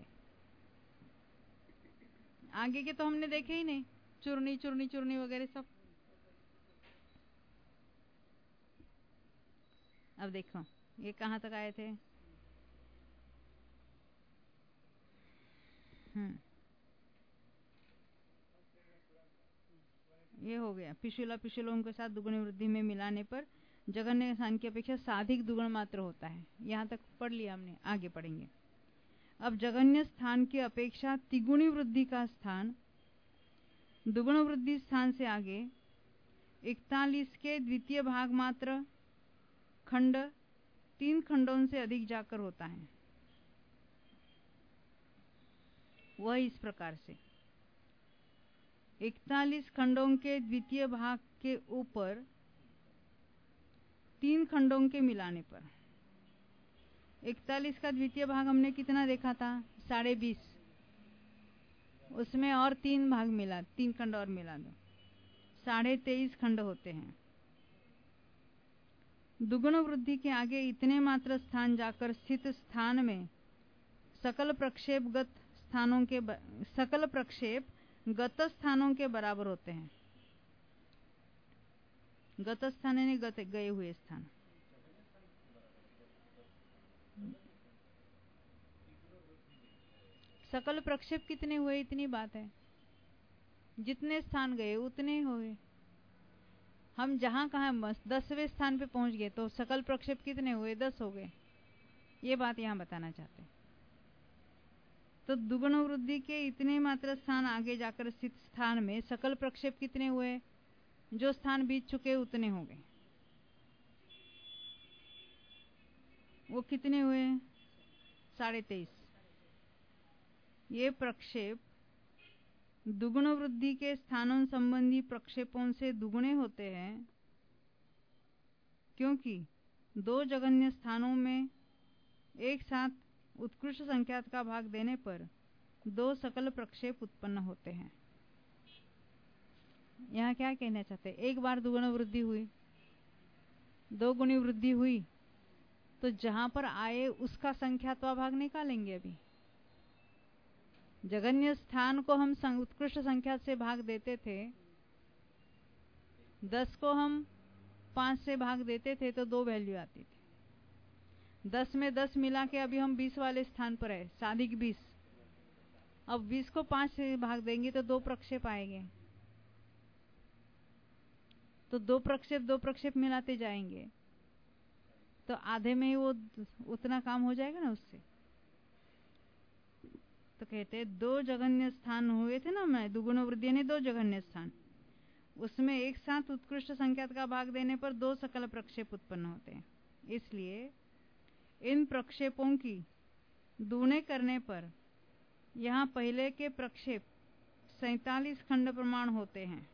आगे के तो हमने देखे ही नहीं, चूर्णी चूर्णी चूर्णी वगैरह सब। अब देखो ये कहाँ तक आए थे। हम्म ये हो गया। पिशुला पिशुलों के साथ दुगुनी वृद्धि में मिलाने पर जघन्य स्थान की अपेक्षा साधिक दुगुण मात्र होता है। यहाँ तक पढ़ लिया हमने, आगे पढ़ेंगे। अब जघन्य स्थान की अपेक्षा तिगुणी वृद्धि का स्थान दुगुण वृद्धि स्थान से आगे इकतालीस के द्वितीय भाग मात्र खंड तीन खंडों से अधिक जाकर होता है। वह इस प्रकार से इकतालीस खंडों के द्वितीय भाग के ऊपर तीन खंडों के मिलाने पर, इकतालीस का द्वितीय भाग हमने कितना देखा था, साढ़े बीस, उसमें और तीन भाग मिला, तीन खंड और मिला दो, साढ़े तेईस खंड होते हैं। दुगुण वृद्धि के आगे इतने मात्र स्थान जाकर स्थित स्थान में सकल प्रक्षेपगत स्थानों के ब... सकल प्रक्षेप गत स्थानों के बराबर होते हैं। गत स्थान यानी गत गए हुए स्थान। सकल प्रक्षेप कितने हुए इतनी बात है, जितने स्थान गए उतने हुए। हम जहां कहा दसवें स्थान पे पहुंच गए तो सकल प्रक्षेप कितने हुए, दस हो गए। ये बात यहां बताना चाहते हैं। तो दुगुण वृद्धि के इतने मात्र स्थान आगे जाकर स्थित स्थान में सकल प्रक्षेप कितने हुए, जो स्थान बीत चुके उतने हो गए। वो कितने हुए, साढ़े तेईस। ये प्रक्षेप दुगुण वृद्धि के स्थानों संबंधी प्रक्षेपों से दुगुने होते हैं, क्योंकि दो जघन्य स्थानों में एक साथ उत्कृष्ट संख्यात का भाग देने पर दो सकल प्रक्षेप उत्पन्न होते हैं। यहाँ क्या कहना चाहते हैं, एक बार दुगुण वृद्धि हुई, दो गुणी वृद्धि हुई, तो जहां पर आए उसका संख्यात्वा भाग निकालेंगे। अभी जघन्य स्थान को हम उत्कृष्ट संख्या से भाग देते थे, दस को हम पांच से भाग देते थे तो दो वैल्यू आती थी। दस में दस मिला के अभी हम बीस वाले स्थान पर है, साधिक बीस। अब बीस को पांच से भाग देंगे तो दो प्रक्षेप आएंगे, तो दो प्रक्षेप दो प्रक्षेप मिलाते जाएंगे तो आधे में ही वो उतना काम हो जाएगा ना उससे। तो कहते हैं दो जघन्य स्थान हुए थे ना, मैं दुगुण वृद्धि ने दो जघन्य स्थान, उसमें एक साथ उत्कृष्ट संख्यात का भाग देने पर दो सकल प्रक्षेप उत्पन्न होते हैं। इसलिए इन प्रक्षेपों की दूने करने पर यहाँ पहले के प्रक्षेप सैतालीस खंड प्रमाण होते हैं।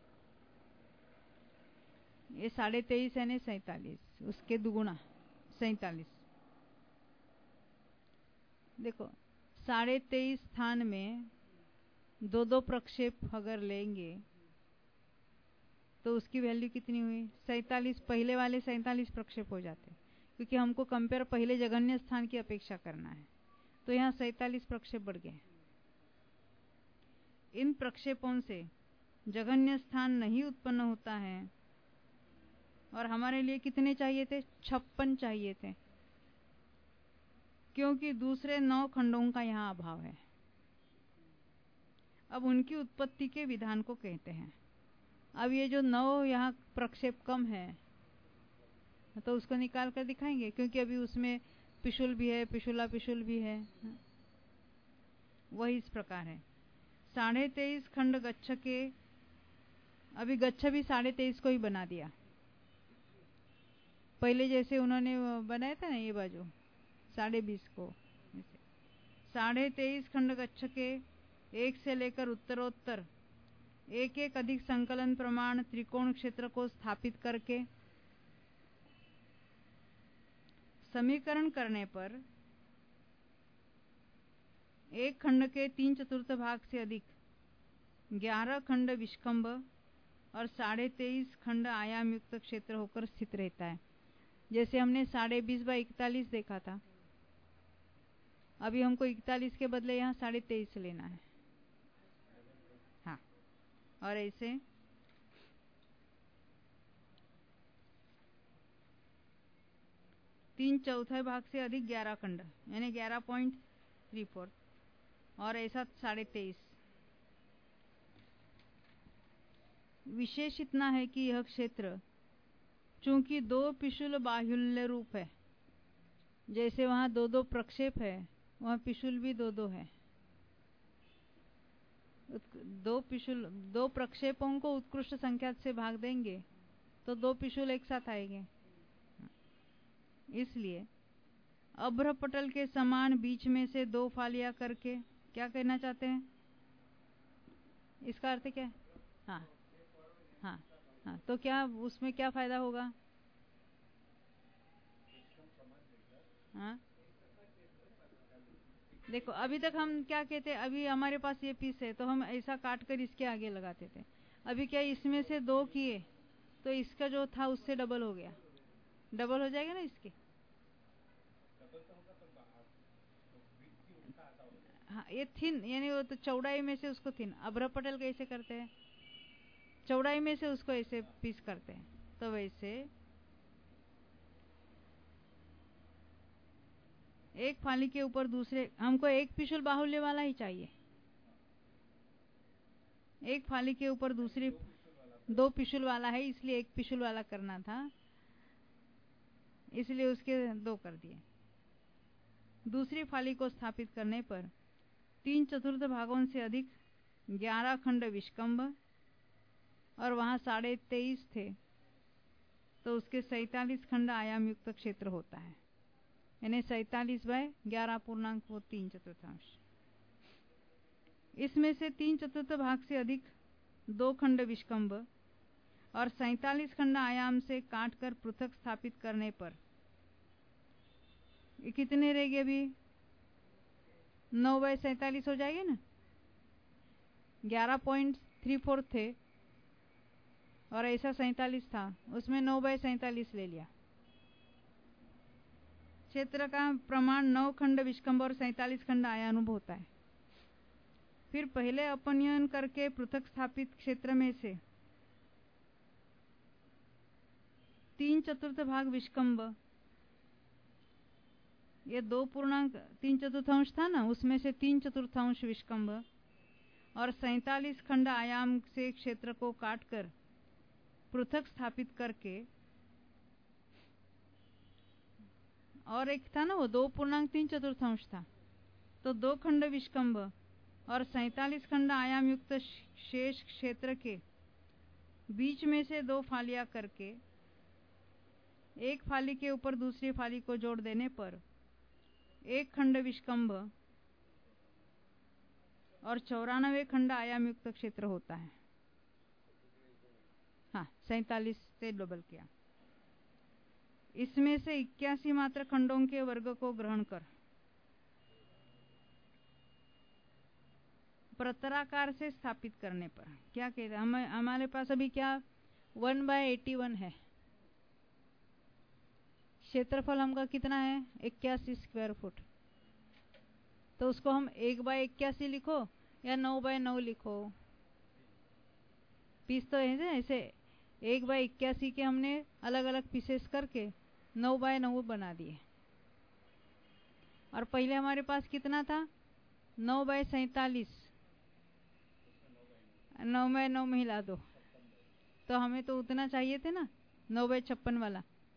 ये साढ़े तेईस है, सैतालीस, उसके दुगुना सैतालीस। देखो साढ़े तेईस स्थान में दो दो प्रक्षेप अगर लेंगे तो उसकी वैल्यू कितनी हुई, सैतालीस। पहले वाले सैतालीस प्रक्षेप हो जाते, क्योंकि हमको कंपेयर पहले जघन्य स्थान की अपेक्षा करना है, तो यहाँ सैतालीस प्रक्षेप बढ़ गए। इन प्रक्षेपों से जघन्य स्थान नहीं उत्पन्न होता है, और हमारे लिए कितने चाहिए थे, छप्पन चाहिए थे, क्योंकि दूसरे नौ खंडों का यहाँ अभाव है। अब उनकी उत्पत्ति के विधान को कहते हैं। अब ये जो नौ यहाँ प्रक्षेप कम है तो उसको निकाल कर दिखाएंगे, क्योंकि अभी उसमें पिशुल भी है, पिशुला पिशुल भी है। वही इस प्रकार है। साढ़े तेईस खंड गच्छ के, अभी गच्छ भी साढ़े तेईस को ही बना दिया, पहले जैसे उन्होंने बनाया था ना ये बाजू साढ़े बीस को। साढ़े तेईस खंड गच्छ के एक से लेकर उत्तरोत्तर एक एक अधिक संकलन प्रमाण त्रिकोण क्षेत्र को स्थापित करके समीकरण करने पर एक खंड के तीन चतुर्थ भाग से अधिक ग्यारह खंड विष्कंभ और साढ़े तेईस खंड आयाम युक्त क्षेत्र होकर स्थित रहता है। जैसे हमने साढ़े बीस बाई इकतालीस देखा था, अभी हमको इकतालीस के बदले यहाँ साढ़े तेईस लेना है। हाँ, और ऐसे तीन चौथे भाग से अधिक ग्यारह खंड, यानी ग्यारह पॉइंट थ्री फोर, और ऐसा साढ़े तेईस। विशेष इतना है कि यह क्षेत्र चूंकि दो पिशुल बाहुल्य रूप है, जैसे वहां दो दो प्रक्षेप है, वहां पिशुल भी दो दो है। दो पिशुल दो प्रक्षेपों को उत्कृष्ट संख्या से भाग देंगे तो दो पिशुल एक साथ आएंगे। इसलिए अभ्रपटल के समान बीच में से दो फालियां करके, क्या कहना चाहते हैं, इसका अर्थ क्या है? हाँ हाँ हाँ, तो क्या उसमें क्या फायदा होगा? हाँ, देखो अभी तक हम क्या कहते, अभी हमारे पास ये पीस है तो हम ऐसा काट कर इसके आगे लगाते थे। अभी क्या इसमें से दो किए तो इसका जो था उससे डबल हो गया, डबल हो जाएगा ना इसके। हाँ, ये थिन यानी वो तो चौड़ाई में से उसको थिन। अभ्रपटल कैसे करते हैं, चौड़ाई में से उसको ऐसे पीस करते हैं, तो वैसे एक फाली के ऊपर दूसरे, हमको एक पिशुल बाहुल्य वाला ही चाहिए। एक फाली के ऊपर दूसरी, दो पिशुल वाला है इसलिए एक पिशुल वाला करना था, इसलिए उसके दो कर दिए। दूसरी फाली को स्थापित करने पर तीन चतुर्थ भागों से अधिक ग्यारह खंड विष्कंभ, और वहां साढ़े तेईस थे तो उसके सैतालीस खंड आयाम युक्त क्षेत्र होता है, यानी सैतालीस बाय ग्यारह पूर्णांक वो तीन चतुर्थांश। इसमें से तीन चतुर्थ भाग से अधिक दो खंड विष्कंभ और सैतालीस खंड आयाम से काट कर पृथक स्थापित करने पर ये कितने रह गए? अभी नौ बाय सैतालीस हो जाएंगे ना। ग्यारह पॉइंट थ्री फोर थे और ऐसा सैतालीस था, उसमें नौ बाय सैतालीस ले लिया। क्षेत्र का प्रमाण नौ खंड विष्कंभ और सैतालीस खंड आयानुभ होता है। फिर पहले अपनयन करके पृथक स्थापित क्षेत्र में से तीन चतुर्थ भाग विष्कंभ, ये दो पूर्णांक तीन चतुर्थांश था ना, उसमें से तीन चतुर्थांश विष्कंभ और सैतालीस खंड आयाम से क्षेत्र को काटकर पृथक स्थापित करके, और एक था ना वो दो पूर्णांक तीन चतुर्थांश था, तो दो खंड विष्कंभ और सैतालीस खंड आयाम युक्त शेष क्षेत्र के बीच में से दो फालियां करके एक फाली के ऊपर दूसरी फाली को जोड़ देने पर एक खंड विष्कंभ और चौरानवे खंड आयाम युक्त क्षेत्र होता है। हाँ, सैतालीस से डबल किया। इसमें से इक्यासी मात्र खंडों के वर्ग को ग्रहण कर प्रतराकार से स्थापित करने पर क्या कहते हैं, हम हमारे पास अभी क्या वन बाय एटी वन है, क्षेत्रफल हमका कितना है इक्यासी स्क्वायर फुट, तो उसको हम एक बाय इक्यासी लिखो या नौ बाय नौ लिखो, पीस तो ऐसे ऐसे एक बाय इक्यासी के हमने अलग अलग पीसेस करके नौ बाय नौ बना दिए। और पहले हमारे पास कितना था, नौ बाय सैतालीस, नौ बाय नौ में हिला दो, तो हमें तो उतना चाहिए थे ना, नौ बाय छप्पन वाला।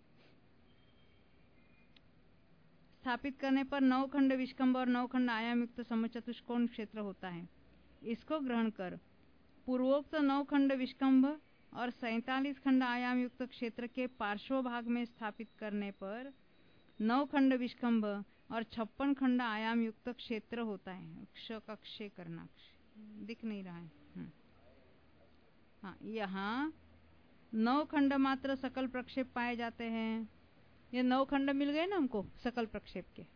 स्थापित करने पर नौ खंड विष्कंभ और नौ खंड आयाम युक्त समचतुष्कोण क्षेत्र होता है। इसको ग्रहण कर पूर्वोक्त नौ खंड विष्कंभ और सैतालीस खंड आयाम युक्त क्षेत्र के पार्श्व भाग में स्थापित करने पर नौ खंड विष्कंभ और छप्पन खंड आयाम युक्त क्षेत्र होता है। क्ष का क्षय करना, दिख नहीं रहा है। हाँ, यहाँ नौ खंड मात्र सकल प्रक्षेप पाए जाते हैं। ये नौ खंड मिल गए ना हमको सकल प्रक्षेप के,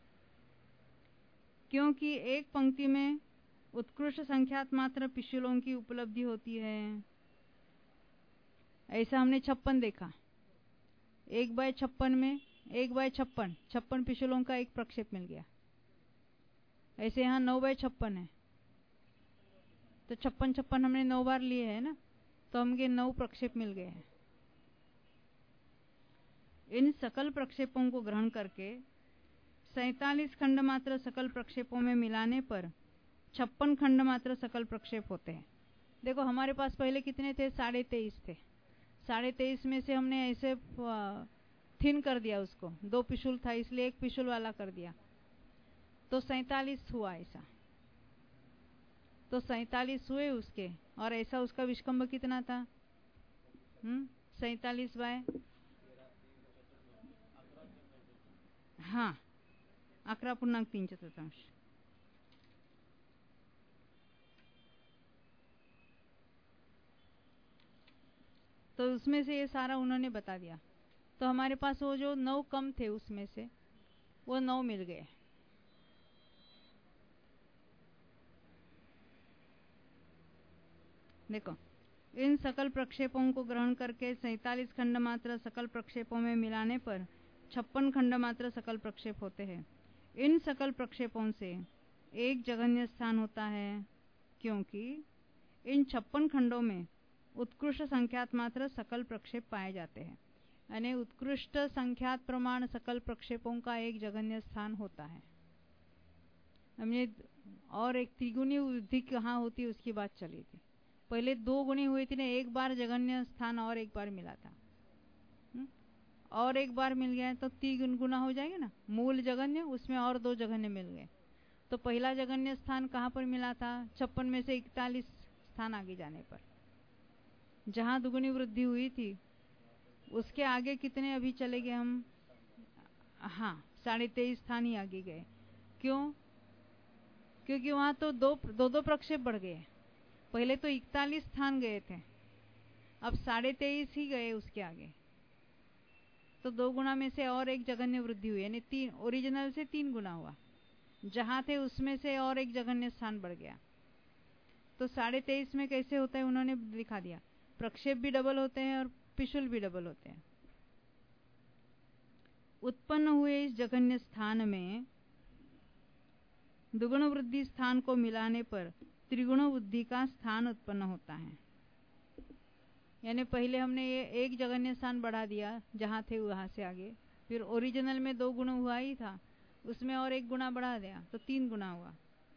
क्योंकि एक पंक्ति में उत्कृष्ट संख्यात मात्र पिशुलों की उपलब्धि होती है। ऐसा हमने छप्पन देखा, एक बाय छप्पन में एक बाय छप्पन छप्पन पिशुलों का एक प्रक्षेप मिल गया। ऐसे यहाँ नौ बाय छप्पन है, तो छप्पन छप्पन हमने नौ बार लिए है ना, तो हमके नौ प्रक्षेप मिल गए हैं। इन सकल प्रक्षेपों को ग्रहण करके सैतालीस खंड मात्र सकल प्रक्षेपों में मिलाने पर छप्पन खंड मात्र सकल प्रक्षेप होते हैं। देखो हमारे पास पहले कितने थे? साढ़े तेईस थे। साढ़े तेईस में से हमने ऐसे थिन कर दिया उसको, दो पिशुल था इसलिए एक पिशुल वाला कर दिया, तो सैतालीस हुआ ऐसा। तो सैतालीस हुए उसके, और ऐसा उसका विष्कंभ कितना था? हम्म सैतालीस बाय हाँ अकरा पूर्णांक तीन चतुर्थांश। तो उसमें से ये सारा उन्होंने बता दिया। तो हमारे पास वो जो नौ कम थे उसमें से वो नौ मिल गए। देखो इन सकल प्रक्षेपों को ग्रहण करके सैतालीस खंड मात्र सकल प्रक्षेपों में मिलाने पर छप्पन खंड मात्र सकल प्रक्षेप होते हैं। इन सकल प्रक्षेपों से एक जघन्य स्थान होता है, क्योंकि इन छप्पन खंडों में उत्कृष्ट संख्यात मात्र सकल प्रक्षेप पाए जाते हैं। यानी उत्कृष्ट संख्यात प्रमाण सकल प्रक्षेपों का एक जघन्य स्थान होता है। हमने और एक त्रिगुणी वृद्धि कहाँ होती है उसकी बात चली थी। पहले दो गुणी हुई थी ना, एक बार जघन्य स्थान और एक बार मिला था, और एक बार मिल गया तो तीन गुना हो जाएगा ना। मूल जघन्य, उसमें और दो जघन्य मिल गए। तो पहला जघन्य स्थान कहाँ पर मिला था? छप्पन में से इकतालीस स्थान आगे जाने पर। जहां दुगुनी वृद्धि हुई थी उसके आगे कितने अभी चले गए हम? हाँ साढ़े तेईस स्थान ही आगे गए। क्यों? क्योंकि वहां तो दो दो दो प्रक्षेप बढ़ गए। पहले तो इकतालीस स्थान गए थे, अब साढ़े तेईस ही गए उसके आगे। तो दो गुना में से और एक जघन्य वृद्धि हुई, यानी तीन, ओरिजिनल से तीन गुना हुआ। जहां थे उसमें से और एक जघन्य स्थान बढ़ गया। तो साढ़े तेईस में कैसे होता है उन्होंने दिखा दिया। प्रक्षेप भी डबल होते हैं और पिशुल भी डबल होते हैं। उत्पन्न हुए इस जघन्य स्थान में दुगुण वृद्धि स्थान को मिलाने पर त्रिगुण वृद्धि का स्थान उत्पन्न होता है। यानी पहले हमने ये एक जघन्य स्थान बढ़ा दिया जहां थे वहां से आगे, फिर ओरिजिनल में दो गुना हुआ ही था, उसमें और एक गुना बढ़ा दिया तो तीन गुना हुआ।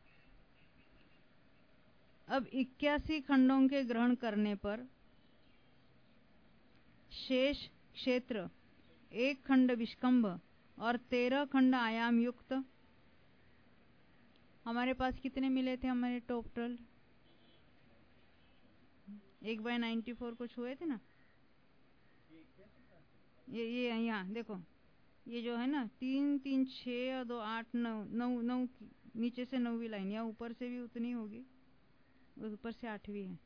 अब इक्यासी खंडों के ग्रहण करने पर शेष क्षेत्र एक खंड विष्कंभ और तेरह खंड आयाम युक्त हमारे पास कितने मिले थे? हमारे टोटल एक बाय नाइन्टी फोर कुछ हुए थे ना। ये ये यहाँ देखो, ये जो है ना तीन तीन छः और दो आठ नौ नौ नौ नीचे से नौवीं लाइन, या ऊपर से भी उतनी होगी, ऊपर से आठवीं है।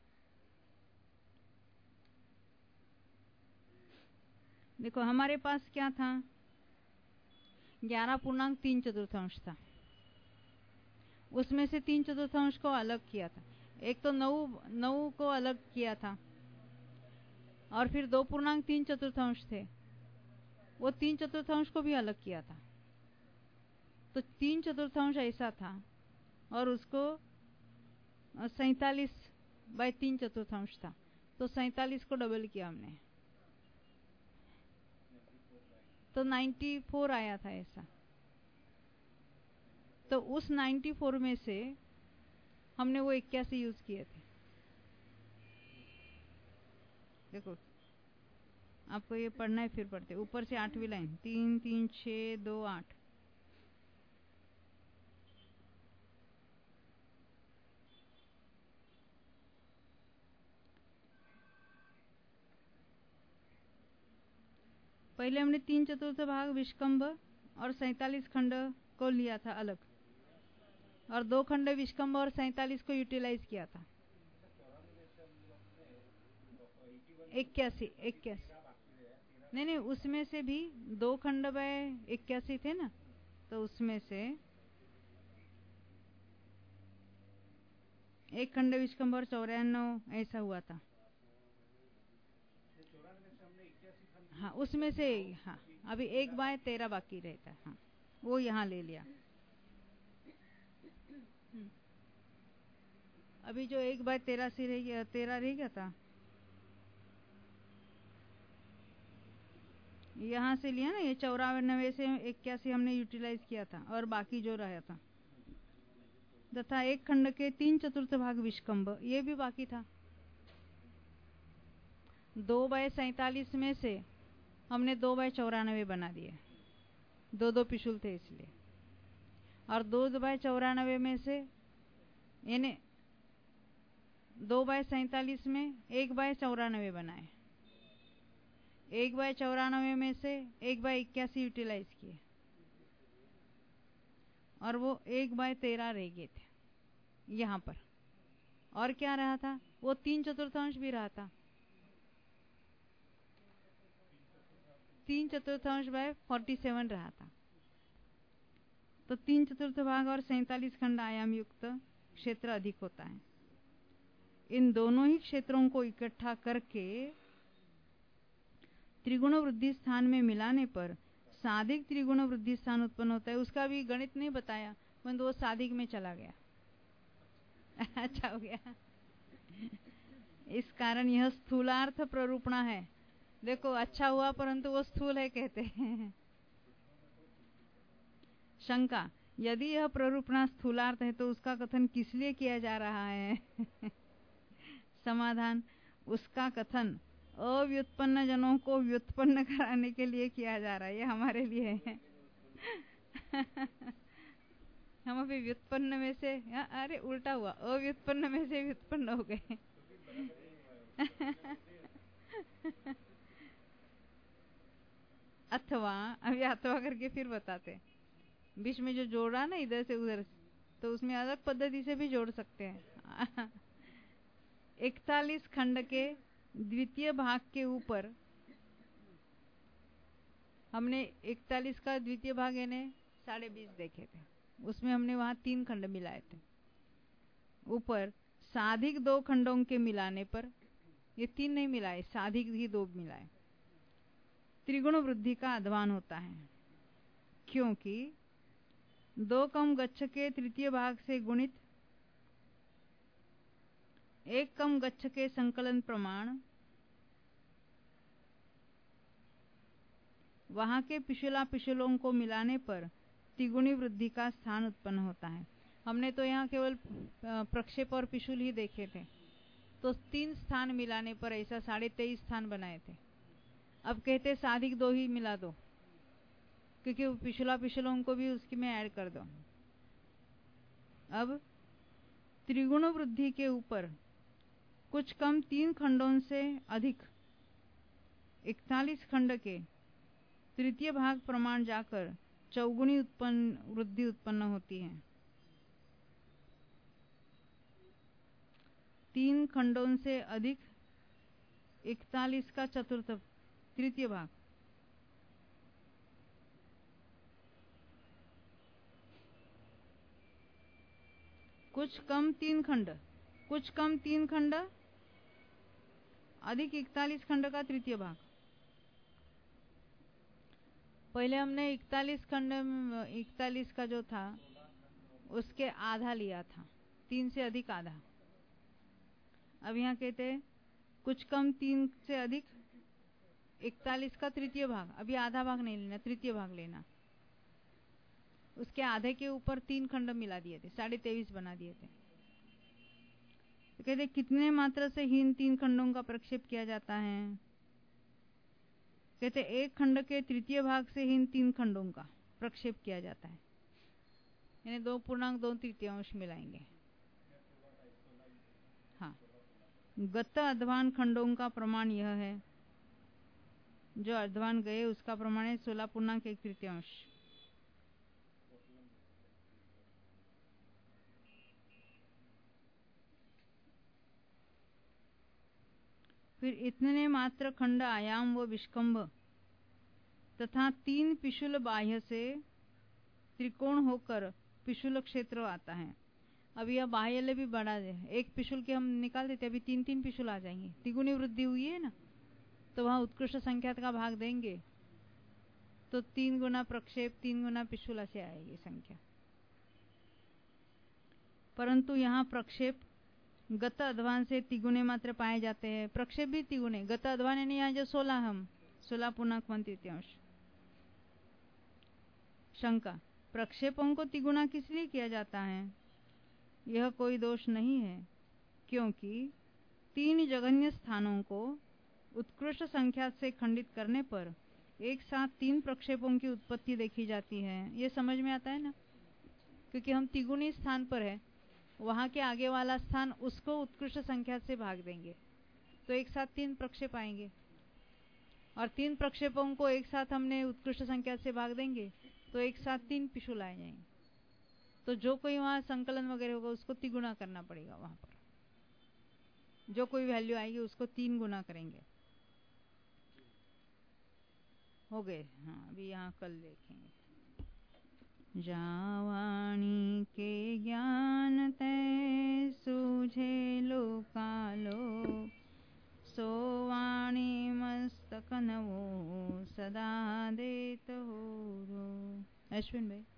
देखो हमारे पास क्या था? ग्यारह पूर्णांक तीन चतुर्थांश था। उसमें से तीन चतुर्थांश को अलग किया था। एक तो नौ नौ को अलग किया था, और फिर दो पूर्णांक तीन चतुर्थांश थे, वो तीन चतुर्थांश को भी अलग किया था। तो तीन चतुर्थांश ऐसा था, और उसको सैतालीस बाय तीन चतुर्थांश था, तो सैतालीस को डबल किया हमने, तो चौरानवे आया था ऐसा। तो उस चौरानवे में से हमने वो इक्यासी यूज किए थे। देखो आपको ये पढ़ना है, फिर पढ़ते ऊपर से आठवीं लाइन, तीन तीन छः दो आठ। पहले हमने तीन चतुर्थ भाग विष्कंभ और सैतालीस खंड को लिया था अलग, और दो खंड विष्कंभ और सैतालीस को यूटिलाइज किया था। इक्यासी इक्यासी नहीं नहीं, उसमें से भी दो खंड बाय इक्यासी थे ना, तो उसमें से एक खंड विष्कंभ और चौरानवे ऐसा हुआ था। हाँ उसमें से, हाँ अभी एक बाय तेरह बाकी रहता है, हाँ वो यहाँ ले लिया। अभी जो एक बाय तेरह से रह गया, तेरह रह गया था, यहाँ से लिया ना, ये चौरानवे से इक्यासी हमने यूटिलाइज किया था और बाकी जो रहा था, तथा एक खंड के तीन चतुर्थ भाग विष्कंभ, ये भी बाकी था। दो बाय सैतालीस में से हमने दो बाय चौरानवे बना दिए, दो दो पिशुल थे इसलिए, और दो बाय चौरानवे में से यानी दो बाय सैतालीस में एक बाय चौरानवे बनाए, एक बाय चौरानवे में से एक बाय इक्यासी यूटिलाइज किए, और वो एक बाय तेरह रह गए थे यहाँ पर। और क्या रहा था, वो तीन चतुर्थांश भी रहा था, तीन चतुर्थांश बाय फोर्टी सेवन रहा था। तो तीन चतुर्थ भाग और सैतालीस खंड आयाम युक्त क्षेत्र अधिक होता है। इन दोनों ही क्षेत्रों को इकट्ठा करके त्रिगुण वृद्धि स्थान में मिलाने पर साधिक त्रिगुण वृद्धि स्थान उत्पन्न होता है। उसका भी गणित नहीं बताया, परंतु वो साधिक में चला गया। अच्छा हो गया। इस कारण यह स्थूलार्थ प्ररूपणा है। देखो अच्छा हुआ, परंतु वो स्थूल है कहते हैं। शंका, यदि यह प्ररूपणा स्थूलार्थ है तो उसका कथन किस लिए किया जा रहा है? समाधान, उसका कथन अव्युत्पन्न जनों को व्युत्पन्न कराने के लिए किया जा रहा है। ये हमारे लिए है। हम अभी व्युत्पन्न में से, अरे उल्टा हुआ, अव्युत्पन्न में से व्युत्पन्न हो गए। अथवा, अभी अथवा करके फिर बताते, बीच में जो जोड़ा ना इधर से उधर, तो उसमें अलग पद्धति से भी जोड़ सकते हैं। इकतालीस खंड के द्वितीय भाग के ऊपर हमने इकतालीस का द्वितीय भाग यानी साढ़े बीस देखे थे, उसमें हमने वहां तीन खंड मिलाए थे। ऊपर साधिक दो खंडों के मिलाने पर, ये तीन नहीं मिलाए, साधिक ही दो मिलाए, त्रिगुण वृद्धि का अध्वान होता है, क्योंकि दो कम गच्छ के तृतीय भाग से गुणित एक कम गच्छ के संकलन प्रमाण वहां के पिछला पिछलों को मिलाने पर तिगुणी वृद्धि का स्थान उत्पन्न होता है। हमने तो यहाँ केवल प्रक्षेप और पिशुल ही देखे थे, तो तीन स्थान मिलाने पर ऐसा साढ़े तेईस स्थान बनाए थे। अब कहते साधिक दो ही मिला दो, क्योंकि पिछला पिछलों को भी उसकी में ऐड कर दो। अब त्रिगुण वृद्धि के ऊपर कुछ कम तीन खंडों से अधिक इकतालीस खंड के तृतीय भाग प्रमाण जाकर चौगुनी उत्पन्न वृद्धि उत्पन्न होती है। तीन खंडों से अधिक इकतालीस का चतुर्थ तृतीय भाग, कुछ कम तीन खंड, कुछ कम तीन खंड अधिक इकतालीस खंड का तृतीय भाग। पहले हमने इकतालीस खंड, इकतालीस का जो था उसके आधा लिया था, तीन से अधिक आधा। अब यहाँ कहते हैं कुछ कम तीन से अधिक इकतालीस का तृतीय भाग। अभी आधा भाग नहीं लेना, तृतीय भाग लेना। उसके आधे के ऊपर तीन खंड मिला दिए थे, साढ़े तेईस बना दिए थे। तो कहते कितने मात्रा से हीन तीन खंडों का प्रक्षेप किया जाता है? कहते एक खंड के तृतीय भाग से हीन तीन खंडों का प्रक्षेप किया जाता है, यानी दो पूर्णांक दो तृतीयांश मिलाएंगे। हाँ, गत अध्वान खंडों का प्रमाण यह है, जो अध्वान गए उसका प्रमाण है सोलह पूर्णांक एक तृतीयांश। फिर इतने मात्र खंड आयाम व विष्कंभ तथा तीन पिशुल बाह्य से त्रिकोण होकर पिशुल क्षेत्र आता है। अब यह बाह्य भी बढ़ा है, एक पिशुल के हम निकाल देते, अभी तीन तीन पिशुल आ जाएंगे। तिगुनी वृद्धि हुई है ना, तो वहां उत्कृष्ट संख्यात का भाग देंगे तो तीन गुना प्रक्षेप, तीन गुना पिशुल से आएगी संख्या। परंतु यहाँ प्रक्षेप गत अध्वान से तिगुने मात्र पाए जाते हैं, प्रक्षेप भी तिगुने। गत अध्वान यानी यहाँ जो सोलह हम सोलह पूर्णांक वन तृतीयांश। शंका, प्रक्षेपों को तिगुना किस लिए किया जाता है? यह कोई दोष नहीं है, क्योंकि तीन जघन्य स्थानों को उत्कृष्ट संख्या से खंडित करने पर एक साथ तीन प्रक्षेपों की उत्पत्ति देखी जाती है। ये समझ में आता है ना? क्योंकि हम तिगुनी स्थान पर है, वहां के आगे वाला स्थान उसको उत्कृष्ट संख्या से भाग देंगे तो एक साथ तीन प्रक्षेप आएंगे, और तीन प्रक्षेपों को एक साथ हमने उत्कृष्ट संख्या से भाग देंगे तो एक साथ तीन पिशुल आ जाएंगे। तो जो कोई वहां संकलन वगैरह होगा उसको तिगुना करना पड़ेगा। वहां पर जो कोई वैल्यू आएगी उसको तीन गुना करेंगे। हो गए? हाँ, अभी यहाँ कल देखेंगे। जावाणी के ज्ञान तै सूझे लोकालो, सोवाणी मस्तक नवो सदा देत हो। अश्विन भाई।